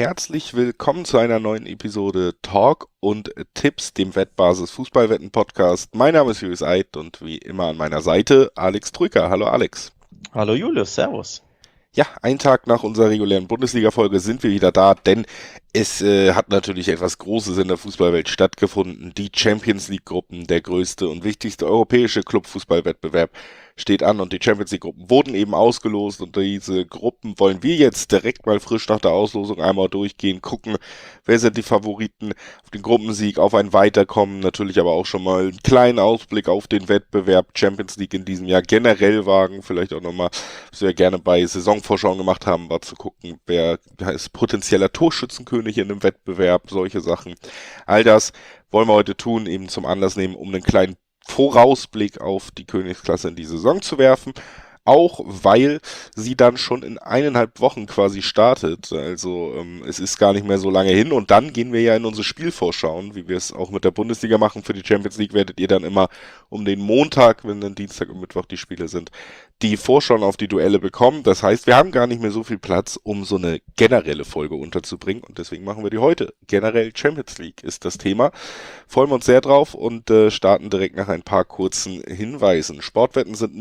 herzlich willkommen zu einer neuen Episode Talk und Tipps, dem Wettbasis Fußballwetten Podcast. Mein Name ist Julius Eid und wie immer an meiner Seite Alex Trücker. Hallo Alex. Hallo Julius, Servus. Ja, einen Tag nach unserer regulären Bundesliga-Folge sind wir wieder da, denn es hat natürlich etwas Großes in der Fußballwelt stattgefunden. Die Champions League-Gruppen, der größte und wichtigste europäische Clubfußballwettbewerb, steht an und die Champions League-Gruppen wurden eben ausgelost und diese Gruppen wollen wir jetzt direkt mal frisch nach der Auslosung einmal durchgehen, gucken, wer sind die Favoriten auf den Gruppensieg, auf ein Weiterkommen, natürlich aber auch schon mal einen kleinen Ausblick auf den Wettbewerb Champions League in diesem Jahr generell wagen, vielleicht auch nochmal, was wir gerne bei Saisonvorschauen gemacht haben, war zu gucken, wer ist potenzieller Torschützenkönig in einem Wettbewerb, solche Sachen. All das wollen wir heute tun, eben zum Anlass nehmen, um einen kleinen Vorausblick auf die Königsklasse in die Saison zu werfen, auch weil sie dann schon in 1,5 Wochen quasi startet. Also es ist gar nicht mehr so lange hin und dann gehen wir ja in unsere Spielvorschauen, wie wir es auch mit der Bundesliga machen. Für die Champions League werdet ihr dann immer um den Montag, wenn dann Dienstag und Mittwoch die Spiele sind, die Vorschauen auf die Duelle bekommen. Das heißt, wir haben gar nicht mehr so viel Platz, um so eine generelle Folge unterzubringen und deswegen machen wir die heute. Generell Champions League ist das Thema. Freuen wir uns sehr drauf und starten direkt nach ein paar kurzen Hinweisen. Sportwetten sind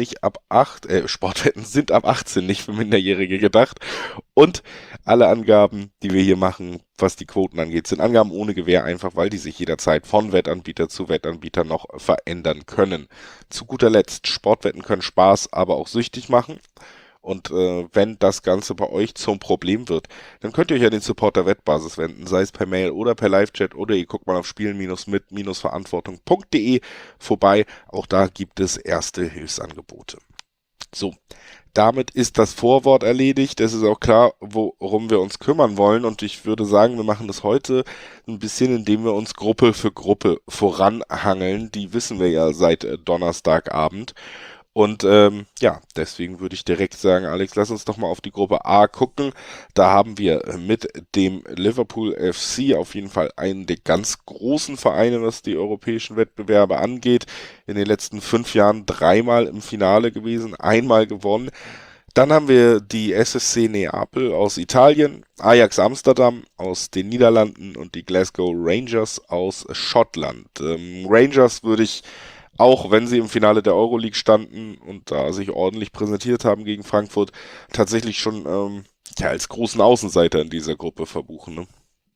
ab 18, nicht für Minderjährige gedacht. Und alle Angaben, die wir hier machen, was die Quoten angeht, sind Angaben ohne Gewähr, einfach weil die sich jederzeit von Wettanbieter zu Wettanbieter noch verändern können. Zu guter Letzt, Sportwetten können Spaß, aber auch süchtig machen. Und wenn das Ganze bei euch zum Problem wird, dann könnt ihr euch an den Support der Wettbasis wenden, sei es per Mail oder per Live-Chat oder ihr guckt mal auf spielen-mit-verantwortung.de vorbei. Auch da gibt es erste Hilfsangebote. So, damit ist das Vorwort erledigt. Es ist auch klar, worum wir uns kümmern wollen. Und ich würde sagen, wir machen das heute ein bisschen, indem wir uns Gruppe für Gruppe voranhangeln. Die wissen wir ja seit Donnerstagabend. Und deswegen würde ich direkt sagen, Alex, lass uns doch mal auf die Gruppe A gucken. Da haben wir mit dem Liverpool FC auf jeden Fall einen der ganz großen Vereine, was die europäischen Wettbewerbe angeht. In den letzten 5 Jahren 3-mal im Finale gewesen, 1-mal gewonnen. Dann haben wir die SSC Neapel aus Italien, Ajax Amsterdam aus den Niederlanden und die Glasgow Rangers aus Schottland. Rangers würde ich, auch wenn sie im Finale der Euroleague standen und da sich ordentlich präsentiert haben gegen Frankfurt, tatsächlich schon als großen Außenseiter in dieser Gruppe verbuchen. Ne?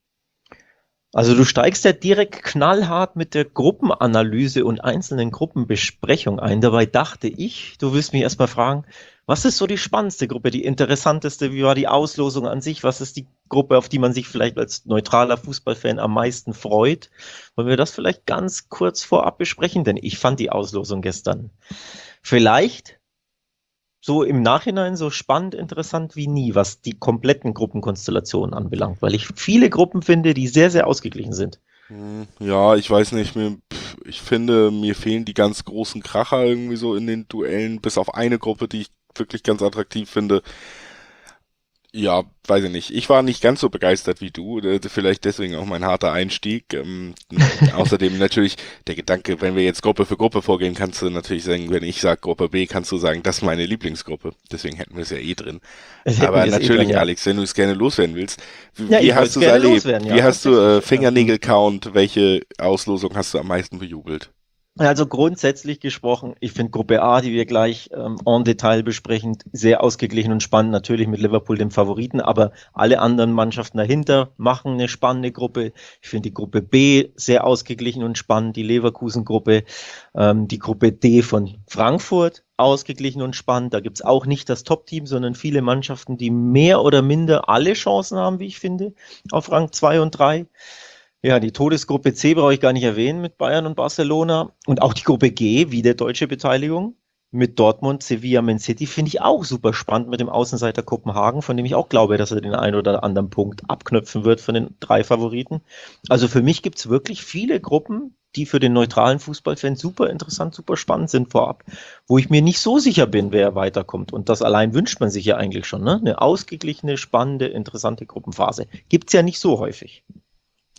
Also du steigst ja direkt knallhart mit der Gruppenanalyse und einzelnen Gruppenbesprechung ein. Dabei dachte ich, du willst mich erstmal fragen, was ist so die spannendste Gruppe, die interessanteste? Wie war die Auslosung an sich? Was ist die Gruppe, auf die man sich vielleicht als neutraler Fußballfan am meisten freut? Wollen wir das vielleicht ganz kurz vorab besprechen? Denn ich fand die Auslosung gestern vielleicht so im Nachhinein so spannend, interessant wie nie, was die kompletten Gruppenkonstellationen anbelangt, weil ich viele Gruppen finde, die sehr, sehr ausgeglichen sind. Ja, ich weiß nicht, ich finde, mir fehlen die ganz großen Kracher irgendwie so in den Duellen, bis auf eine Gruppe, die ich wirklich ganz attraktiv finde. Ja, weiß ich nicht. Ich war nicht ganz so begeistert wie du. Vielleicht deswegen auch mein harter Einstieg. Außerdem natürlich der Gedanke, wenn wir jetzt Gruppe für Gruppe vorgehen, kannst du natürlich sagen, wenn ich sage Gruppe B, kannst du sagen, das ist meine Lieblingsgruppe. Deswegen hätten wir es ja eh drin. Aber natürlich, drin, Alex, wenn du es gerne loswerden willst, wie hast du es erlebt? Wie hast du Fingernägel-Count? Welche Auslosung hast du am meisten bejubelt? Also grundsätzlich gesprochen, ich finde Gruppe A, die wir gleich en Detail besprechen, sehr ausgeglichen und spannend. Natürlich mit Liverpool dem Favoriten, aber alle anderen Mannschaften dahinter machen eine spannende Gruppe. Ich finde die Gruppe B sehr ausgeglichen und spannend, die Leverkusen-Gruppe, die Gruppe D von Frankfurt ausgeglichen und spannend. Da gibt's auch nicht das Top-Team, sondern viele Mannschaften, die mehr oder minder alle Chancen haben, wie ich finde, auf Rang 2 und 3. Ja, die Todesgruppe C brauche ich gar nicht erwähnen mit Bayern und Barcelona. Und auch die Gruppe G, wieder deutsche Beteiligung, mit Dortmund, Sevilla, Man City, finde ich auch super spannend mit dem Außenseiter Kopenhagen, von dem ich auch glaube, dass er den einen oder anderen Punkt abknöpfen wird von den 3 Favoriten. Also für mich gibt's wirklich viele Gruppen, die für den neutralen Fußballfan super interessant, super spannend sind vorab, wo ich mir nicht so sicher bin, wer weiterkommt. Und das allein wünscht man sich ja eigentlich schon, ne? Eine ausgeglichene, spannende, interessante Gruppenphase. Gibt's ja nicht so häufig.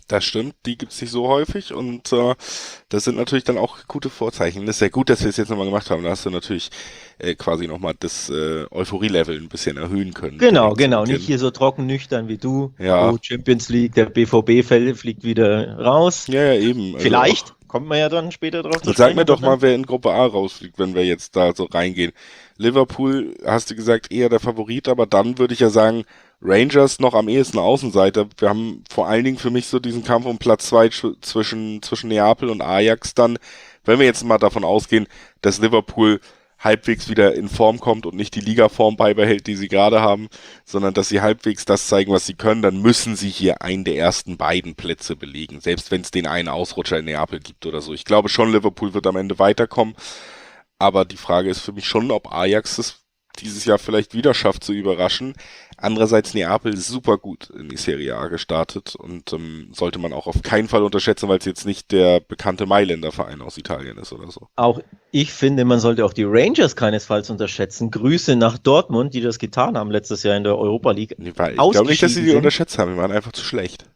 Das stimmt, die gibt's nicht so häufig und das sind natürlich dann auch gute Vorzeichen. Das ist sehr gut, dass wir es jetzt nochmal gemacht haben. Da hast du natürlich quasi nochmal das Euphorie-Level ein bisschen erhöhen können. Genau, Direkt zu genau. Nicht Beginn. hier so trocken nüchtern wie du. Ja, Oh, Champions League, der BVB fliegt wieder raus. ja, ja, eben. Also auch. Vielleicht, kommt man ja dann später drauf zu Und sag sprechen, mir aber doch dann. mal, wer in Gruppe A rausfliegt, wenn wir jetzt da so reingehen. Liverpool, hast du gesagt, eher der Favorit, aber dann würde ich ja sagen, Rangers noch am ehesten Außenseiter. Wir haben vor allen Dingen für mich so diesen Kampf um Platz 2 zwischen Neapel und Ajax dann. Wenn wir jetzt mal davon ausgehen, dass Liverpool halbwegs wieder in Form kommt und nicht die Ligaform beibehält, die sie gerade haben, sondern dass sie halbwegs das zeigen, was sie können, dann müssen sie hier einen der ersten beiden Plätze belegen, selbst wenn es den einen Ausrutscher in Neapel gibt oder so. Ich glaube schon, Liverpool wird am Ende weiterkommen, aber die Frage ist für mich schon, ob Ajax es dieses Jahr vielleicht wieder schafft zu überraschen. Andererseits Neapel ist super gut in die Serie A gestartet und sollte man auch auf keinen Fall unterschätzen, weil es jetzt nicht der bekannte Mailänder Verein aus Italien ist oder so. Auch ich finde, man sollte auch die Rangers keinesfalls unterschätzen. Grüße nach Dortmund, die das getan haben letztes Jahr in der Europa League. Ich glaube nicht, dass sie die Sind. unterschätzt haben, die waren einfach zu schlecht.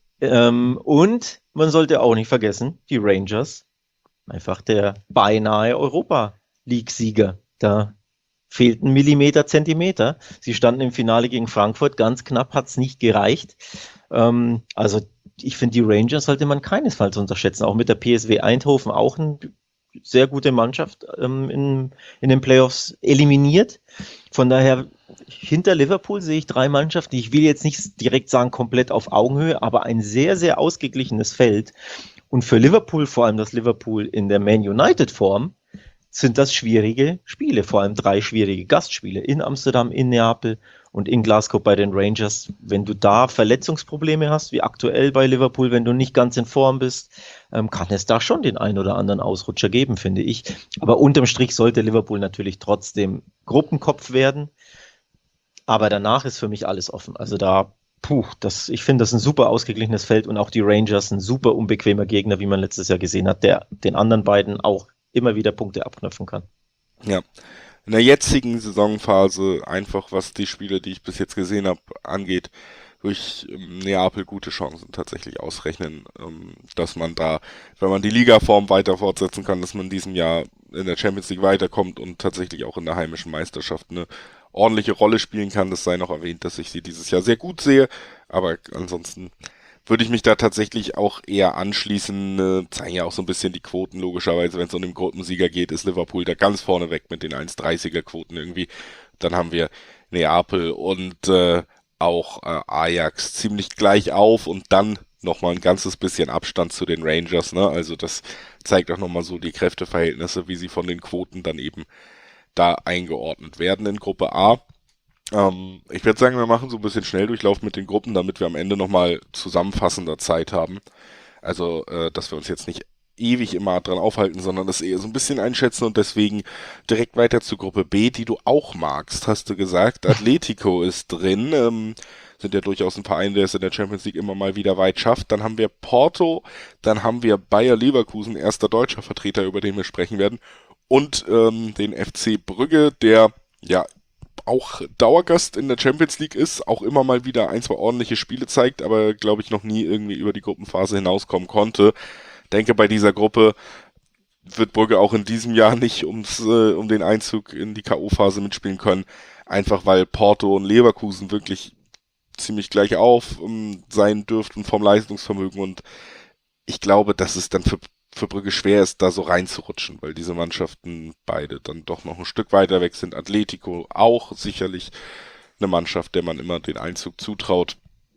Und man sollte auch nicht vergessen, die Rangers, einfach der beinahe Europa League-Sieger. Da fehlten Millimeter, Zentimeter. Sie standen im Finale gegen Frankfurt, ganz knapp hat es nicht gereicht. Also ich finde, die Rangers sollte man keinesfalls unterschätzen. Auch mit der PSV Eindhoven, auch eine sehr gute Mannschaft in den Playoffs eliminiert. Von daher, hinter Liverpool sehe ich 3 Mannschaften, ich will jetzt nicht direkt sagen komplett auf Augenhöhe, aber ein sehr, sehr ausgeglichenes Feld. Und für Liverpool, vor allem das Liverpool in der Man United Form, sind das schwierige Spiele, vor allem 3 schwierige Gastspiele in Amsterdam, in Neapel und in Glasgow bei den Rangers. Wenn du da Verletzungsprobleme hast, wie aktuell bei Liverpool, wenn du nicht ganz in Form bist, kann es da schon den einen oder anderen Ausrutscher geben, finde ich. Aber unterm Strich sollte Liverpool natürlich trotzdem Gruppenkopf werden. Aber danach ist für mich alles offen. Also da, ich finde, das ist ein super ausgeglichenes Feld und auch die Rangers ein super unbequemer Gegner, wie man letztes Jahr gesehen hat, der den anderen beiden auch immer wieder Punkte abknöpfen kann. Ja. In der jetzigen Saisonphase, einfach was die Spiele, die ich bis jetzt gesehen habe, angeht, durch Neapel gute Chancen tatsächlich ausrechnen, dass man da, wenn man die Ligaform weiter fortsetzen kann, dass man in diesem Jahr in der Champions League weiterkommt und tatsächlich auch in der heimischen Meisterschaft eine ordentliche Rolle spielen kann. Das sei noch erwähnt, dass ich sie dieses Jahr sehr gut sehe, aber ansonsten würde ich mich da tatsächlich auch eher anschließen. Zeigen ja auch so ein bisschen die Quoten, logischerweise, wenn es um den Gruppensieger geht, ist Liverpool da ganz vorne weg mit den 1,30er Quoten irgendwie. Dann haben wir Neapel und auch Ajax ziemlich gleich auf und dann nochmal ein ganzes bisschen Abstand zu den Rangers, ne? Also das zeigt auch nochmal so die Kräfteverhältnisse, wie sie von den Quoten dann eben da eingeordnet werden in Gruppe A. Ich würde sagen, wir machen so ein bisschen Schnelldurchlauf mit den Gruppen, damit wir am Ende nochmal zusammenfassender Zeit haben. Also, dass wir uns jetzt nicht ewig immer dran aufhalten, sondern das eher so ein bisschen einschätzen und deswegen direkt weiter zu Gruppe B, die du auch magst, hast du gesagt. Atletico ist drin, sind ja durchaus ein Verein, der es in der Champions League immer mal wieder weit schafft. Dann haben wir Porto, dann haben wir Bayer Leverkusen, erster deutscher Vertreter, über den wir sprechen werden, und den FC Brügge, der ja auch Dauergast in der Champions League ist, auch immer mal wieder 1, 2 ordentliche Spiele zeigt, aber glaube ich noch nie irgendwie über die Gruppenphase hinauskommen konnte. Denke, bei dieser Gruppe wird Brügge auch in diesem Jahr nicht um den Einzug in die K.O.-Phase mitspielen können, einfach weil Porto und Leverkusen wirklich ziemlich gleich auf sein dürften vom Leistungsvermögen und ich glaube, dass es dann für Brügge schwer ist, da so reinzurutschen, weil diese Mannschaften beide dann doch noch ein Stück weiter weg sind. Atletico auch sicherlich eine Mannschaft, der man immer den Einzug zutraut.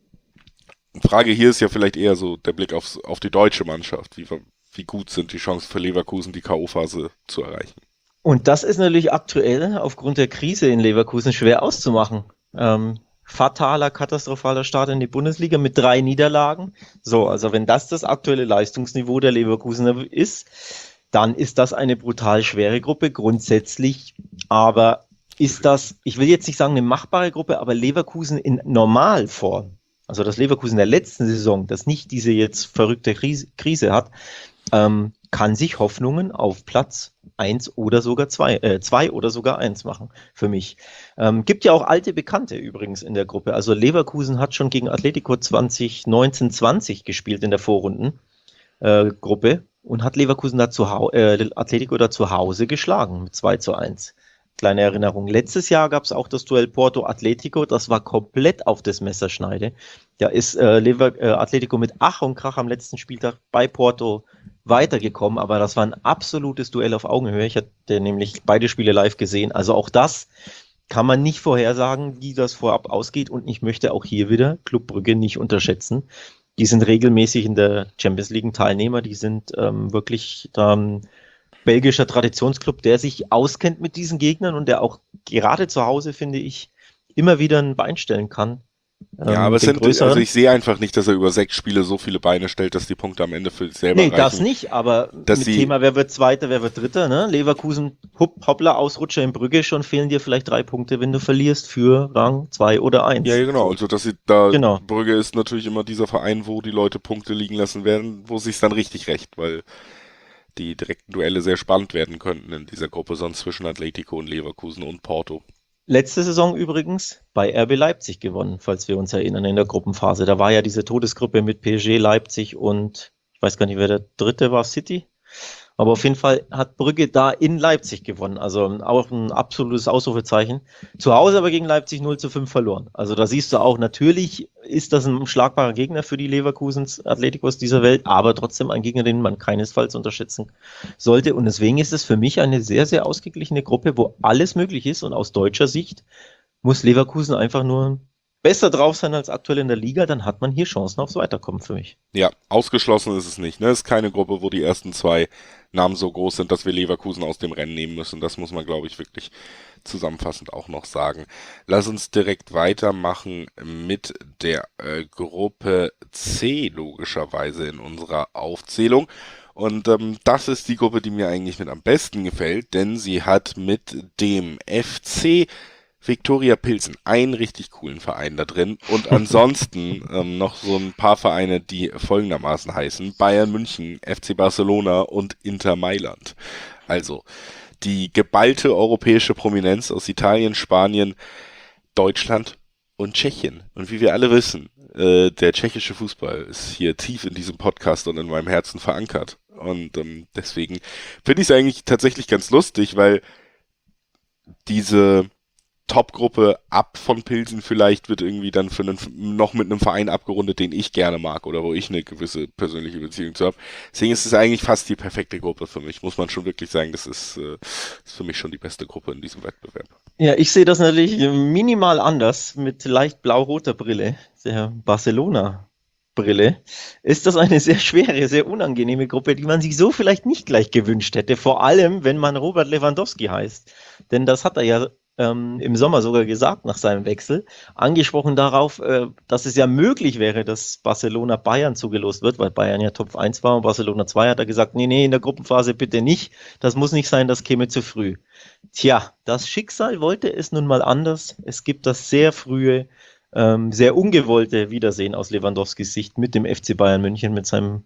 Die Frage hier ist ja vielleicht eher so der Blick auf die deutsche Mannschaft. Wie gut sind die Chancen für Leverkusen, die K.O.-Phase zu erreichen? Und das ist natürlich aktuell aufgrund der Krise in Leverkusen schwer auszumachen. Fataler, katastrophaler Start in die Bundesliga mit 3 Niederlagen. So, also wenn das aktuelle Leistungsniveau der Leverkusener ist, dann ist das eine brutal schwere Gruppe grundsätzlich. Aber ist das, ich will jetzt nicht sagen eine machbare Gruppe, aber Leverkusen in Normalform, also das Leverkusen der letzten Saison, das nicht diese jetzt verrückte Krise hat, kann sich Hoffnungen auf Platz 1 oder sogar 2 oder sogar 1 machen, für mich. Gibt ja auch alte Bekannte übrigens in der Gruppe. Also Leverkusen hat schon gegen Atletico 2019-20 gespielt in der Vorrunden. Gruppe und hat Leverkusen da Atletico da zu Hause geschlagen mit 2:1. Kleine Erinnerung. Letztes Jahr gab es auch das Duell Porto-Atletico, das war komplett auf das Messerschneide. Da ist Atletico mit Ach und Krach am letzten Spieltag bei Porto weitergekommen, aber das war ein absolutes Duell auf Augenhöhe. Ich hatte nämlich beide Spiele live gesehen. Also auch das kann man nicht vorhersagen, wie das vorab ausgeht. Und ich möchte auch hier wieder Club Brügge nicht unterschätzen. Die sind regelmäßig in der Champions League Teilnehmer. Die sind wirklich belgischer Traditionsclub, der sich auskennt mit diesen Gegnern und der auch gerade zu Hause, finde ich, immer wieder ein Bein stellen kann. Ja, aber also ich sehe einfach nicht, dass er über 6 Spiele so viele Beine stellt, dass die Punkte am Ende für sich selber reichen. Nee, das nicht, aber mit Thema, wer wird Zweiter, wer wird Dritter, ne? Leverkusen, hoppla, Ausrutscher in Brügge, schon fehlen dir vielleicht 3 Punkte, wenn du verlierst für Rang 2 oder 1. Ja, genau, also dass sie da, genau. Brügge ist natürlich immer dieser Verein, wo die Leute Punkte liegen lassen werden, wo sich's dann richtig rächt, weil die direkten Duelle sehr spannend werden könnten in dieser Gruppe, sonst zwischen Atletico und Leverkusen und Porto. Letzte Saison übrigens bei RB Leipzig gewonnen, falls wir uns erinnern, in der Gruppenphase. Da war ja diese Todesgruppe mit PSG, Leipzig und ich weiß gar nicht, wer der dritte war, City. Aber auf jeden Fall hat Brügge da in Leipzig gewonnen. Also auch ein absolutes Ausrufezeichen. Zu Hause aber gegen Leipzig 0:5 verloren. Also da siehst du auch, natürlich ist das ein schlagbarer Gegner für die Leverkusens Atleticos dieser Welt, aber trotzdem ein Gegner, den man keinesfalls unterschätzen sollte. Und deswegen ist es für mich eine sehr, sehr ausgeglichene Gruppe, wo alles möglich ist. Und aus deutscher Sicht muss Leverkusen einfach nur besser drauf sein als aktuell in der Liga, dann hat man hier Chancen aufs Weiterkommen für mich. Ja, ausgeschlossen ist es nicht. Ne? Es ist keine Gruppe, wo die ersten 2 Namen so groß sind, dass wir Leverkusen aus dem Rennen nehmen müssen. Das muss man, glaube ich, wirklich zusammenfassend auch noch sagen. Lass uns direkt weitermachen mit der Gruppe C, logischerweise in unserer Aufzählung. Und das ist die Gruppe, die mir eigentlich mit am besten gefällt, denn sie hat mit dem FC Viktoria Pilsen, einen richtig coolen Verein da drin und ansonsten noch so ein paar Vereine, die folgendermaßen heißen: Bayern München, FC Barcelona und Inter Mailand. Also die geballte europäische Prominenz aus Italien, Spanien, Deutschland und Tschechien. Und wie wir alle wissen, der tschechische Fußball ist hier tief in diesem Podcast und in meinem Herzen verankert. Und deswegen finde ich es eigentlich tatsächlich ganz lustig, weil diese Top-Gruppe ab von Pilsen vielleicht wird irgendwie dann noch mit einem Verein abgerundet, den ich gerne mag oder wo ich eine gewisse persönliche Beziehung zu habe. Deswegen ist es eigentlich fast die perfekte Gruppe für mich, muss man schon wirklich sagen. Das ist für mich schon die beste Gruppe in diesem Wettbewerb. Ja, ich sehe das natürlich minimal anders mit leicht blau-roter Brille, der Barcelona-Brille. Ist das eine sehr schwere, sehr unangenehme Gruppe, die man sich so vielleicht nicht gleich gewünscht hätte, vor allem wenn man Robert Lewandowski heißt. Denn das hat er ja im Sommer sogar gesagt nach seinem Wechsel, angesprochen darauf, dass es ja möglich wäre, dass Barcelona Bayern zugelost wird, weil Bayern ja Top 1 war und Barcelona 2 hat er gesagt, nee, in der Gruppenphase bitte nicht, das muss nicht sein, das käme zu früh. Tja, das Schicksal wollte es nun mal anders. Es gibt das sehr frühe, sehr ungewollte Wiedersehen aus Lewandowskis Sicht mit dem FC Bayern München, mit seinem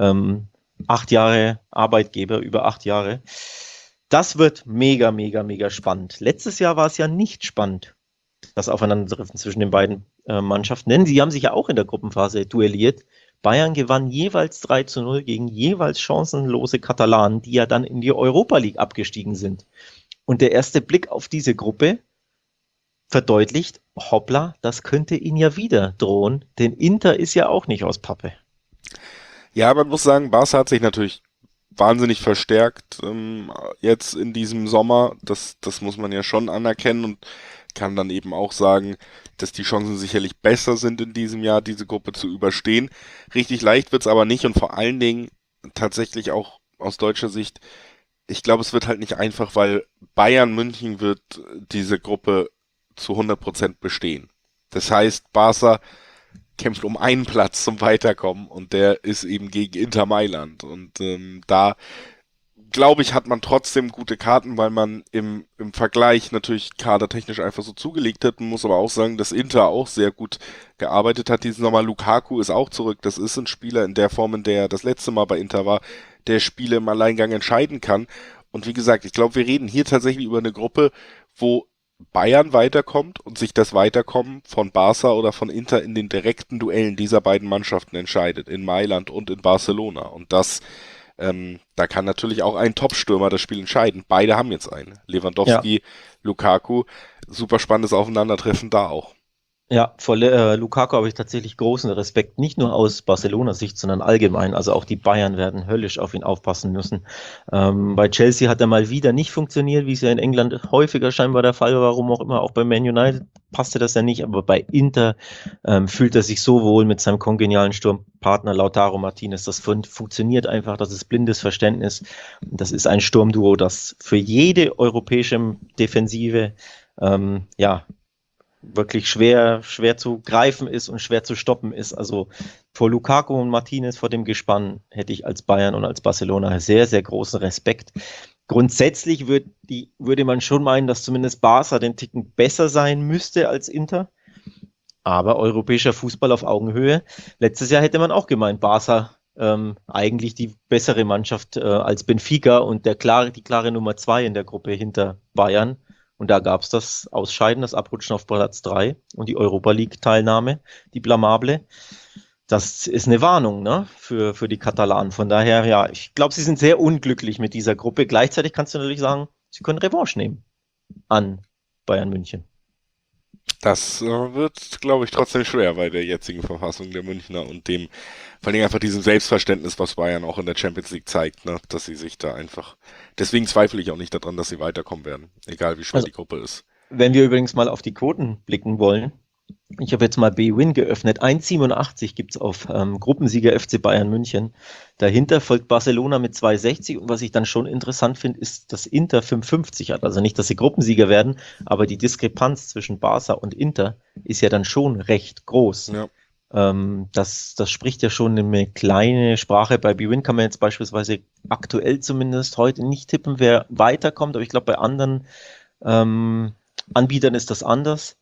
8 Jahre Arbeitgeber, über 8 Jahre. Das wird mega, mega, mega spannend. Letztes Jahr war es ja nicht spannend, das Aufeinandertreffen zwischen den beiden Mannschaften, denn sie haben sich ja auch in der Gruppenphase duelliert. Bayern gewann jeweils 3:0 gegen jeweils chancenlose Katalanen, die ja dann in die Europa League abgestiegen sind. Und der erste Blick auf diese Gruppe verdeutlicht, hoppla, das könnte ihnen ja wieder drohen, denn Inter ist ja auch nicht aus Pappe. Ja, man muss sagen, Barca hat sich natürlich wahnsinnig verstärkt jetzt in diesem Sommer. Das muss man ja schon anerkennen und kann dann eben auch sagen, dass die Chancen sicherlich besser sind in diesem Jahr, diese Gruppe zu überstehen. Richtig leicht wird's aber nicht und vor allen Dingen tatsächlich auch aus deutscher Sicht, ich glaube, es wird halt nicht einfach, weil Bayern München wird diese Gruppe zu 100% bestehen. Das heißt, Barca kämpft um einen Platz zum Weiterkommen und der ist eben gegen Inter Mailand. Und da, glaube ich, hat man trotzdem gute Karten, weil man im Vergleich natürlich kadertechnisch einfach so zugelegt hat. Man muss aber auch sagen, dass Inter auch sehr gut gearbeitet hat diesen Sommer. Lukaku ist auch zurück. Das ist ein Spieler in der Form, in der er das letzte Mal bei Inter war, der Spiele im Alleingang entscheiden kann. Und wie gesagt, ich glaube, wir reden hier tatsächlich über eine Gruppe, wo Bayern weiterkommt und sich das Weiterkommen von Barca oder von Inter in den direkten Duellen dieser beiden Mannschaften entscheidet, in Mailand und in Barcelona. Und da kann natürlich auch ein Top-Stürmer das Spiel entscheiden. Beide haben jetzt einen. Ja. Lewandowski, Lukaku, super spannendes Aufeinandertreffen da auch. Ja, vor Lukaku habe ich tatsächlich großen Respekt, nicht nur aus Barcelona-Sicht, sondern allgemein. Also auch die Bayern werden höllisch auf ihn aufpassen müssen. Bei Chelsea hat er mal wieder nicht funktioniert, wie es ja in England häufiger scheinbar der Fall war, warum auch immer. Auch bei Man United passte das ja nicht, aber bei Inter fühlt er sich so wohl mit seinem kongenialen Sturmpartner Lautaro Martinez. Das funktioniert einfach, das ist blindes Verständnis. Das ist ein Sturmduo, das für jede europäische Defensive ja wirklich schwer zu greifen ist und schwer zu stoppen ist. Also vor Lukaku und Martinez, vor dem Gespann, hätte ich als Bayern und als Barcelona sehr, sehr großen Respekt. Grundsätzlich würde man schon meinen, dass zumindest Barca den Ticken besser sein müsste als Inter. Aber europäischer Fußball auf Augenhöhe. Letztes Jahr hätte man auch gemeint, Barca eigentlich die bessere Mannschaft als Benfica und die klare Nummer 2 in der Gruppe hinter Bayern. Und da gab es das Ausscheiden, das Abrutschen auf Platz 3 und die Europa League-Teilnahme, die blamable. Das ist eine Warnung, ne, für die Katalanen. Von daher, ja, ich glaube, sie sind sehr unglücklich mit dieser Gruppe. Gleichzeitig kannst du natürlich sagen, sie können Revanche nehmen an Bayern München. Das wird, glaube ich, trotzdem schwer bei der jetzigen Verfassung der Münchner und dem, vor allem einfach diesem Selbstverständnis, was Bayern auch in der Champions League zeigt, ne, dass sie sich da einfach, deswegen zweifle ich auch nicht daran, dass sie weiterkommen werden, egal wie schwer Also, die Gruppe ist. wenn wir übrigens mal auf die Quoten blicken wollen, ich habe jetzt mal BWin geöffnet. 1,87 gibt's auf Gruppensieger FC Bayern München. Dahinter folgt Barcelona mit 2,60 und was ich dann schon interessant finde, ist, dass Inter 5,50 hat. Also nicht, dass sie Gruppensieger werden, aber die Diskrepanz zwischen Barca und Inter ist ja dann schon recht groß. Ja. Das spricht ja schon eine kleine Sprache. Bei BWin kann man jetzt beispielsweise aktuell zumindest heute nicht tippen, wer weiterkommt, aber ich glaube, bei anderen Anbietern ist das anders.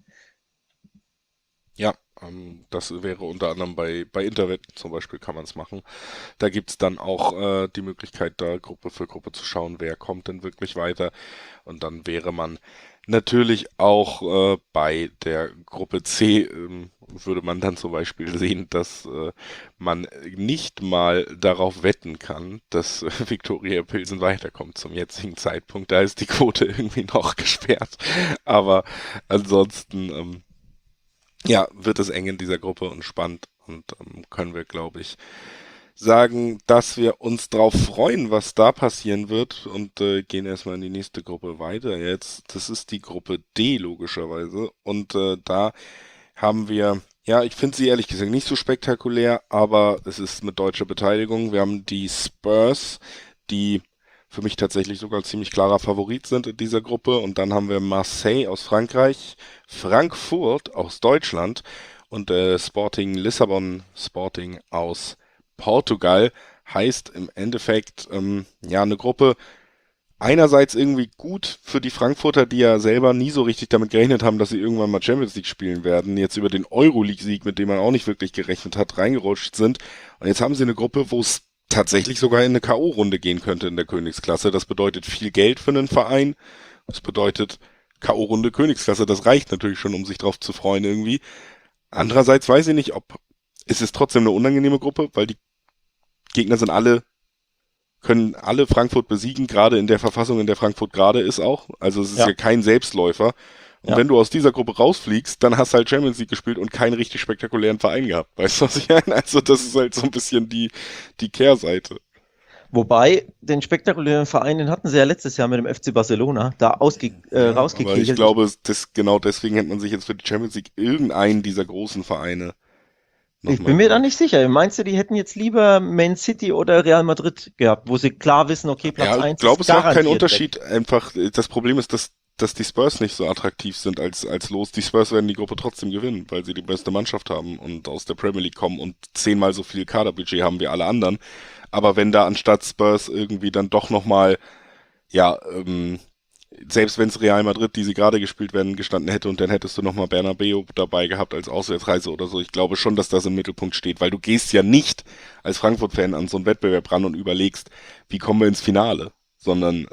Ja, das wäre unter anderem bei Interwetten zum Beispiel kann man es machen. Da gibt's dann auch die Möglichkeit, da Gruppe für Gruppe zu schauen, wer kommt denn wirklich weiter. Und dann wäre man natürlich auch bei der Gruppe C, würde man dann zum Beispiel sehen, dass man nicht mal darauf wetten kann, dass Viktoria Pilsen weiterkommt zum jetzigen Zeitpunkt. Da ist die Quote irgendwie noch gesperrt. Aber ansonsten ja, wird es eng in dieser Gruppe und spannend und können wir, glaube ich, sagen, dass wir uns drauf freuen, was da passieren wird und gehen erstmal in die nächste Gruppe weiter jetzt. Das ist die Gruppe D logischerweise und da haben wir, ja, ich finde sie ehrlich gesagt nicht so spektakulär, aber es ist mit deutscher Beteiligung. Wir haben die Spurs, die für mich tatsächlich sogar ein ziemlich klarer Favorit sind in dieser Gruppe. Und dann haben wir Marseille aus Frankreich, Frankfurt aus Deutschland und Sporting Lissabon Sporting aus Portugal. Heißt im Endeffekt, ja, eine Gruppe einerseits irgendwie gut für die Frankfurter, die ja selber nie so richtig damit gerechnet haben, dass sie irgendwann mal Champions League spielen werden, jetzt über den Euroleague-Sieg, mit dem man auch nicht wirklich gerechnet hat, reingerutscht sind. Und jetzt haben sie eine Gruppe, wo es tatsächlich sogar in eine K.O.-Runde gehen könnte in der Königsklasse. Das bedeutet viel Geld für einen Verein. Das bedeutet K.O.-Runde Königsklasse. Das reicht natürlich schon, um sich drauf zu freuen irgendwie. Andererseits weiß ich nicht, ob es ist trotzdem eine unangenehme Gruppe, weil die Gegner können alle Frankfurt besiegen, gerade in der Verfassung, in der Frankfurt gerade ist auch. Also es ist ja kein Selbstläufer. Und Ja. wenn du aus dieser Gruppe rausfliegst, dann hast du halt Champions League gespielt und keinen richtig spektakulären Verein gehabt. Weißt du, was ich meine? Also das ist halt so ein bisschen die Kehrseite. Wobei, den spektakulären Verein, den hatten sie ja letztes Jahr mit dem FC Barcelona da Aber ich rausgekegelt. glaube, genau deswegen hätte man sich jetzt für die Champions League irgendeinen dieser großen Vereine Ich nochmal bin mir da überlegt. nicht sicher. Meinst du, die hätten jetzt lieber Man City oder Real Madrid gehabt, wo sie klar wissen, okay, Platz Ja, ich 1 glaube, ist es macht keinen garantiert weg. Unterschied. Einfach, das Problem ist, dass die Spurs nicht so attraktiv sind als Los. Die Spurs werden die Gruppe trotzdem gewinnen, weil sie die beste Mannschaft haben und aus der Premier League kommen und 10-mal so viel Kaderbudget haben wie alle anderen. Aber wenn da anstatt Spurs irgendwie dann doch nochmal, ja, selbst wenn es Real Madrid, die sie gerade gespielt werden, gestanden hätte und dann hättest du nochmal Bernabeu dabei gehabt als Auswärtsreise oder so. Ich glaube schon, dass das im Mittelpunkt steht, weil du gehst ja nicht als Frankfurt-Fan an so einen Wettbewerb ran und überlegst, wie kommen wir ins Finale, sondern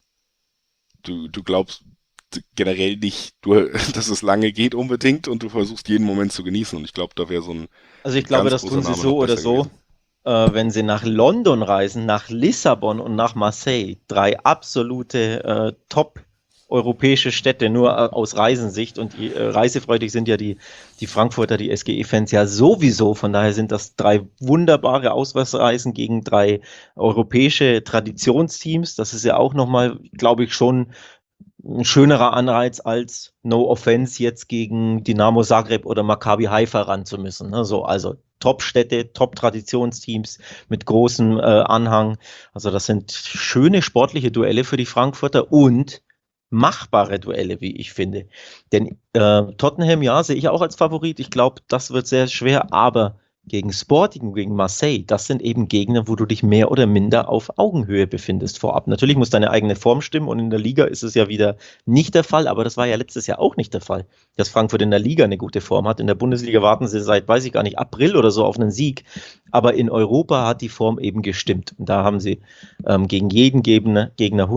du glaubst generell nicht, dass es lange geht unbedingt und du versuchst jeden Moment zu genießen und ich glaube, da wäre so ein Also ich glaube, ganz das großer tun sie Name so noch oder besser so, gewesen. wenn sie nach London reisen, nach Lissabon und nach Marseille. Drei absolute Top europäische Städte, nur aus Reisensicht. Und reisefreudig sind ja die Frankfurter, die SGE-Fans ja sowieso. Von daher sind das drei wunderbare Auswärtsreisen gegen drei europäische Traditionsteams. Das ist ja auch nochmal, glaube ich, schon ein schönerer Anreiz als No Offense jetzt gegen Dynamo Zagreb oder Maccabi Haifa ran zu müssen. Ne? So, also Top-Städte, Top-Traditionsteams mit großem Anhang. Also das sind schöne sportliche Duelle für die Frankfurter und machbare Duelle, wie ich finde. Denn Tottenham, ja, sehe ich auch als Favorit. Ich glaube, das wird sehr schwer, aber gegen Sporting, gegen Marseille, das sind eben Gegner, wo du dich mehr oder minder auf Augenhöhe befindest vorab. Natürlich muss deine eigene Form stimmen und in der Liga ist es ja wieder nicht der Fall, aber das war ja letztes Jahr auch nicht der Fall, dass Frankfurt in der Liga eine gute Form hat. In der Bundesliga warten sie seit, weiß ich gar nicht, April oder so auf einen Sieg, aber in Europa hat die Form eben gestimmt. Und da haben sie gegen jeden Gegner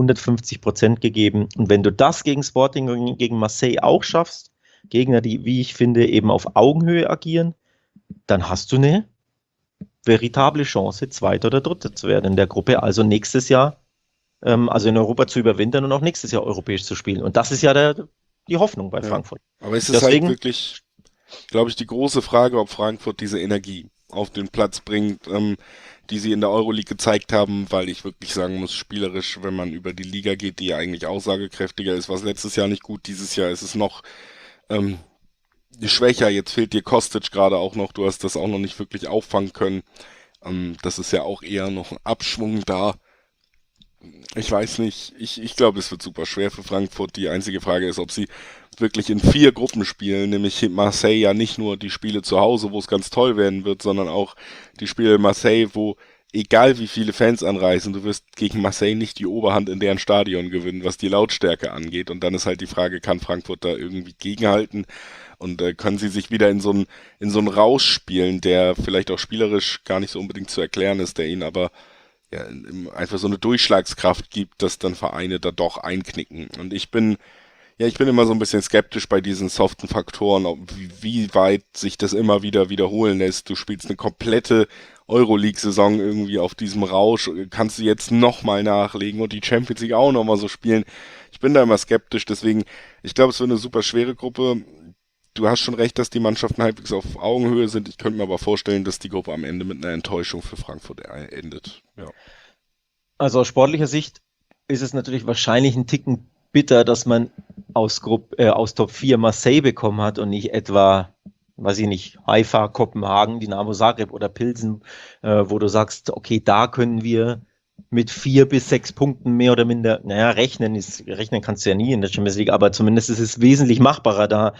150% gegeben. Und wenn du das gegen Sporting und gegen Marseille auch schaffst, Gegner, die, wie ich finde, eben auf Augenhöhe agieren, dann hast du eine veritable Chance, Zweiter oder Dritter zu werden in der Gruppe. Also nächstes Jahr, also in Europa zu überwintern und auch nächstes Jahr europäisch zu spielen. Und das ist ja die Hoffnung bei Ja. Frankfurt. Aber es ist halt Deswegen, wirklich, glaube ich, die große Frage, ob Frankfurt diese Energie auf den Platz bringt, die sie in der Euroleague gezeigt haben, weil ich wirklich sagen muss, spielerisch, wenn man über die Liga geht, die ja eigentlich aussagekräftiger ist, war es letztes Jahr nicht gut, dieses Jahr ist es noch ähm, schwächer, jetzt fehlt dir Kostic gerade auch noch, du hast das auch noch nicht wirklich auffangen können. Das ist ja auch eher noch ein Abschwung da. Ich weiß nicht, ich glaube, es wird super schwer für Frankfurt. Die einzige Frage ist, ob sie wirklich in 4 Gruppen spielen, nämlich Marseille ja nicht nur die Spiele zu Hause, wo es ganz toll werden wird, sondern auch die Spiele in Marseille, wo egal wie viele Fans anreisen, du wirst gegen Marseille nicht die Oberhand in deren Stadion gewinnen, was die Lautstärke angeht. Und dann ist halt die Frage, kann Frankfurt da irgendwie gegenhalten? Und können sie sich wieder in so einen Rausch spielen, der vielleicht auch spielerisch gar nicht so unbedingt zu erklären ist, der ihnen aber ja, einfach so eine Durchschlagskraft gibt, dass dann Vereine da doch einknicken. Und ich bin immer so ein bisschen skeptisch bei diesen soften Faktoren, wie weit sich das immer wieder wiederholen lässt. Du spielst eine komplette Euroleague-Saison irgendwie auf diesem Rausch, kannst du jetzt nochmal nachlegen und die Champions League auch nochmal so spielen. Ich bin da immer skeptisch, deswegen, ich glaube, es wird eine super schwere Gruppe. Du hast schon recht, dass die Mannschaften halbwegs auf Augenhöhe sind. Ich könnte mir aber vorstellen, dass die Gruppe am Ende mit einer Enttäuschung für Frankfurt endet. Ja. also aus sportlicher Sicht ist es natürlich wahrscheinlich ein Ticken bitter, dass man aus Top 4 Marseille bekommen hat und nicht etwa, weiß ich nicht, Haifa, Kopenhagen, Dynamo Zagreb oder Pilsen, wo du sagst, okay, da können wir mit 4 bis 6 Punkten mehr oder minder, naja, rechnen kannst du ja nie in der Champions League, aber zumindest ist es wesentlich machbarer, da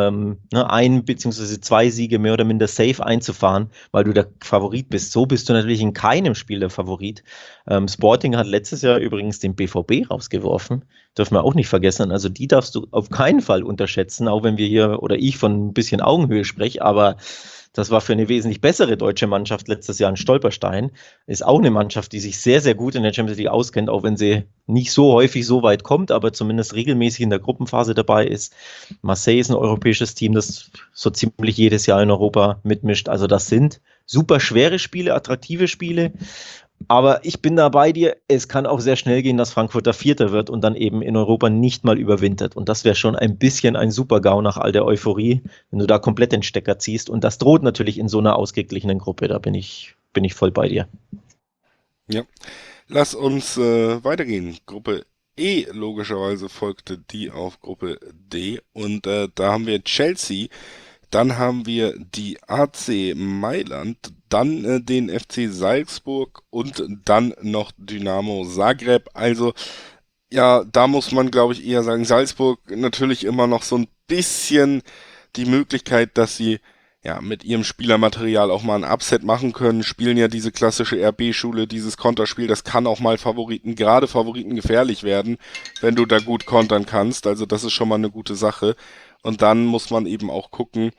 ein beziehungsweise 2 Siege mehr oder minder safe einzufahren, weil du der Favorit bist. So bist du natürlich in keinem Spiel der Favorit. Sporting hat letztes Jahr übrigens den BVB rausgeworfen, dürfen wir auch nicht vergessen. Also die darfst du auf keinen Fall unterschätzen, auch wenn wir hier oder ich von ein bisschen Augenhöhe spreche, aber das war für eine wesentlich bessere deutsche Mannschaft letztes Jahr ein Stolperstein. Ist auch eine Mannschaft, die sich sehr, sehr gut in der Champions League auskennt, auch wenn sie nicht so häufig so weit kommt, aber zumindest regelmäßig in der Gruppenphase dabei ist. Marseille ist ein europäisches Team, das so ziemlich jedes Jahr in Europa mitmischt. Also das sind super schwere Spiele, attraktive Spiele. Aber ich bin da bei dir, es kann auch sehr schnell gehen, dass Frankfurt der Vierter wird und dann eben in Europa nicht mal überwintert. Und das wäre schon ein bisschen ein Super-GAU nach all der Euphorie, wenn du da komplett den Stecker ziehst. Und das droht natürlich in so einer ausgeglichenen Gruppe, da bin ich voll bei dir. Ja. Lass uns weitergehen. Gruppe E logischerweise folgte die auf Gruppe D und da haben wir Chelsea, dann haben wir die AC Mailand, dann den FC Salzburg und dann noch Dynamo Zagreb. Also ja, da muss man glaube ich eher sagen, Salzburg natürlich immer noch so ein bisschen die Möglichkeit, dass sie ja, mit ihrem Spielermaterial auch mal ein Upset machen können, spielen ja diese klassische RB-Schule, dieses Konterspiel, das kann auch mal gerade Favoriten gefährlich werden, wenn du da gut kontern kannst, also das ist schon mal eine gute Sache. Und dann muss man eben auch gucken,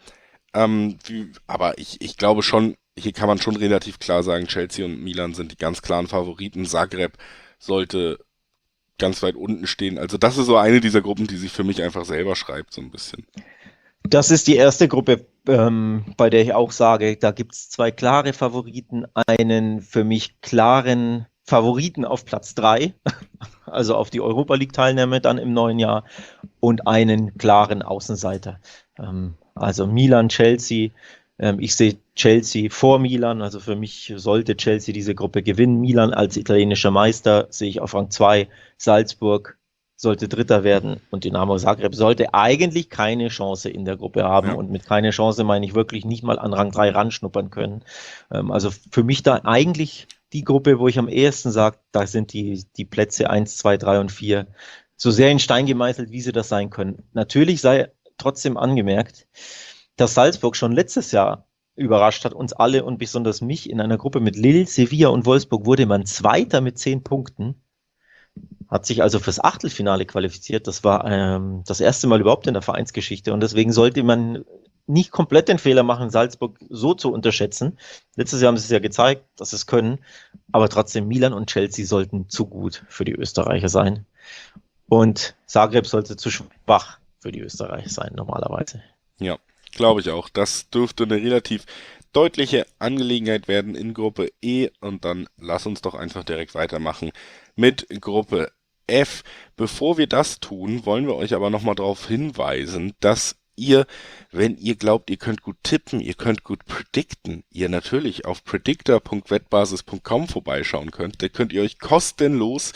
aber ich glaube schon, hier kann man schon relativ klar sagen, Chelsea und Milan sind die ganz klaren Favoriten, Zagreb sollte ganz weit unten stehen, also das ist so eine dieser Gruppen, die sich für mich einfach selber schreibt, so ein bisschen. Das ist die erste Gruppe, bei der ich auch sage, da gibt es zwei klare Favoriten, einen für mich klaren Favoriten auf Platz 3, also auf die Europa League-Teilnahme dann im neuen Jahr, und einen klaren Außenseiter. Also Milan, Chelsea. Ich sehe Chelsea vor Milan, also für mich sollte Chelsea diese Gruppe gewinnen. Milan als italienischer Meister sehe ich auf Rang 2, Salzburg sollte Dritter werden und Dynamo Zagreb sollte eigentlich keine Chance in der Gruppe haben. Ja. Und mit keine Chance meine ich wirklich nicht mal an Rang 3 ranschnuppern können. Also für mich da eigentlich die Gruppe, wo ich am ehesten sage, da sind die Plätze 1, 2, 3 und 4 so sehr in Stein gemeißelt, wie sie das sein können. Natürlich sei trotzdem angemerkt, dass Salzburg schon letztes Jahr überrascht hat, uns alle und besonders mich. In einer Gruppe mit Lille, Sevilla und Wolfsburg wurde man Zweiter mit 10 Punkten, hat sich also fürs Achtelfinale qualifiziert. Das war das erste Mal überhaupt in der Vereinsgeschichte und deswegen sollte man nicht komplett den Fehler machen, Salzburg so zu unterschätzen. Letztes Jahr haben sie es ja gezeigt, dass sie es können, aber trotzdem Milan und Chelsea sollten zu gut für die Österreicher sein und Zagreb sollte zu schwach für die Österreicher sein normalerweise. Ja, glaube ich auch. Das dürfte eine relativ deutliche Angelegenheit werden in Gruppe E und dann lass uns doch einfach direkt weitermachen mit Gruppe F. Bevor wir das tun, wollen wir euch aber nochmal darauf hinweisen, dass ihr, wenn ihr glaubt, ihr könnt gut tippen, ihr könnt gut predikten, ihr natürlich auf predictor.wettbasis.com vorbeischauen könnt. Da könnt ihr euch kostenlos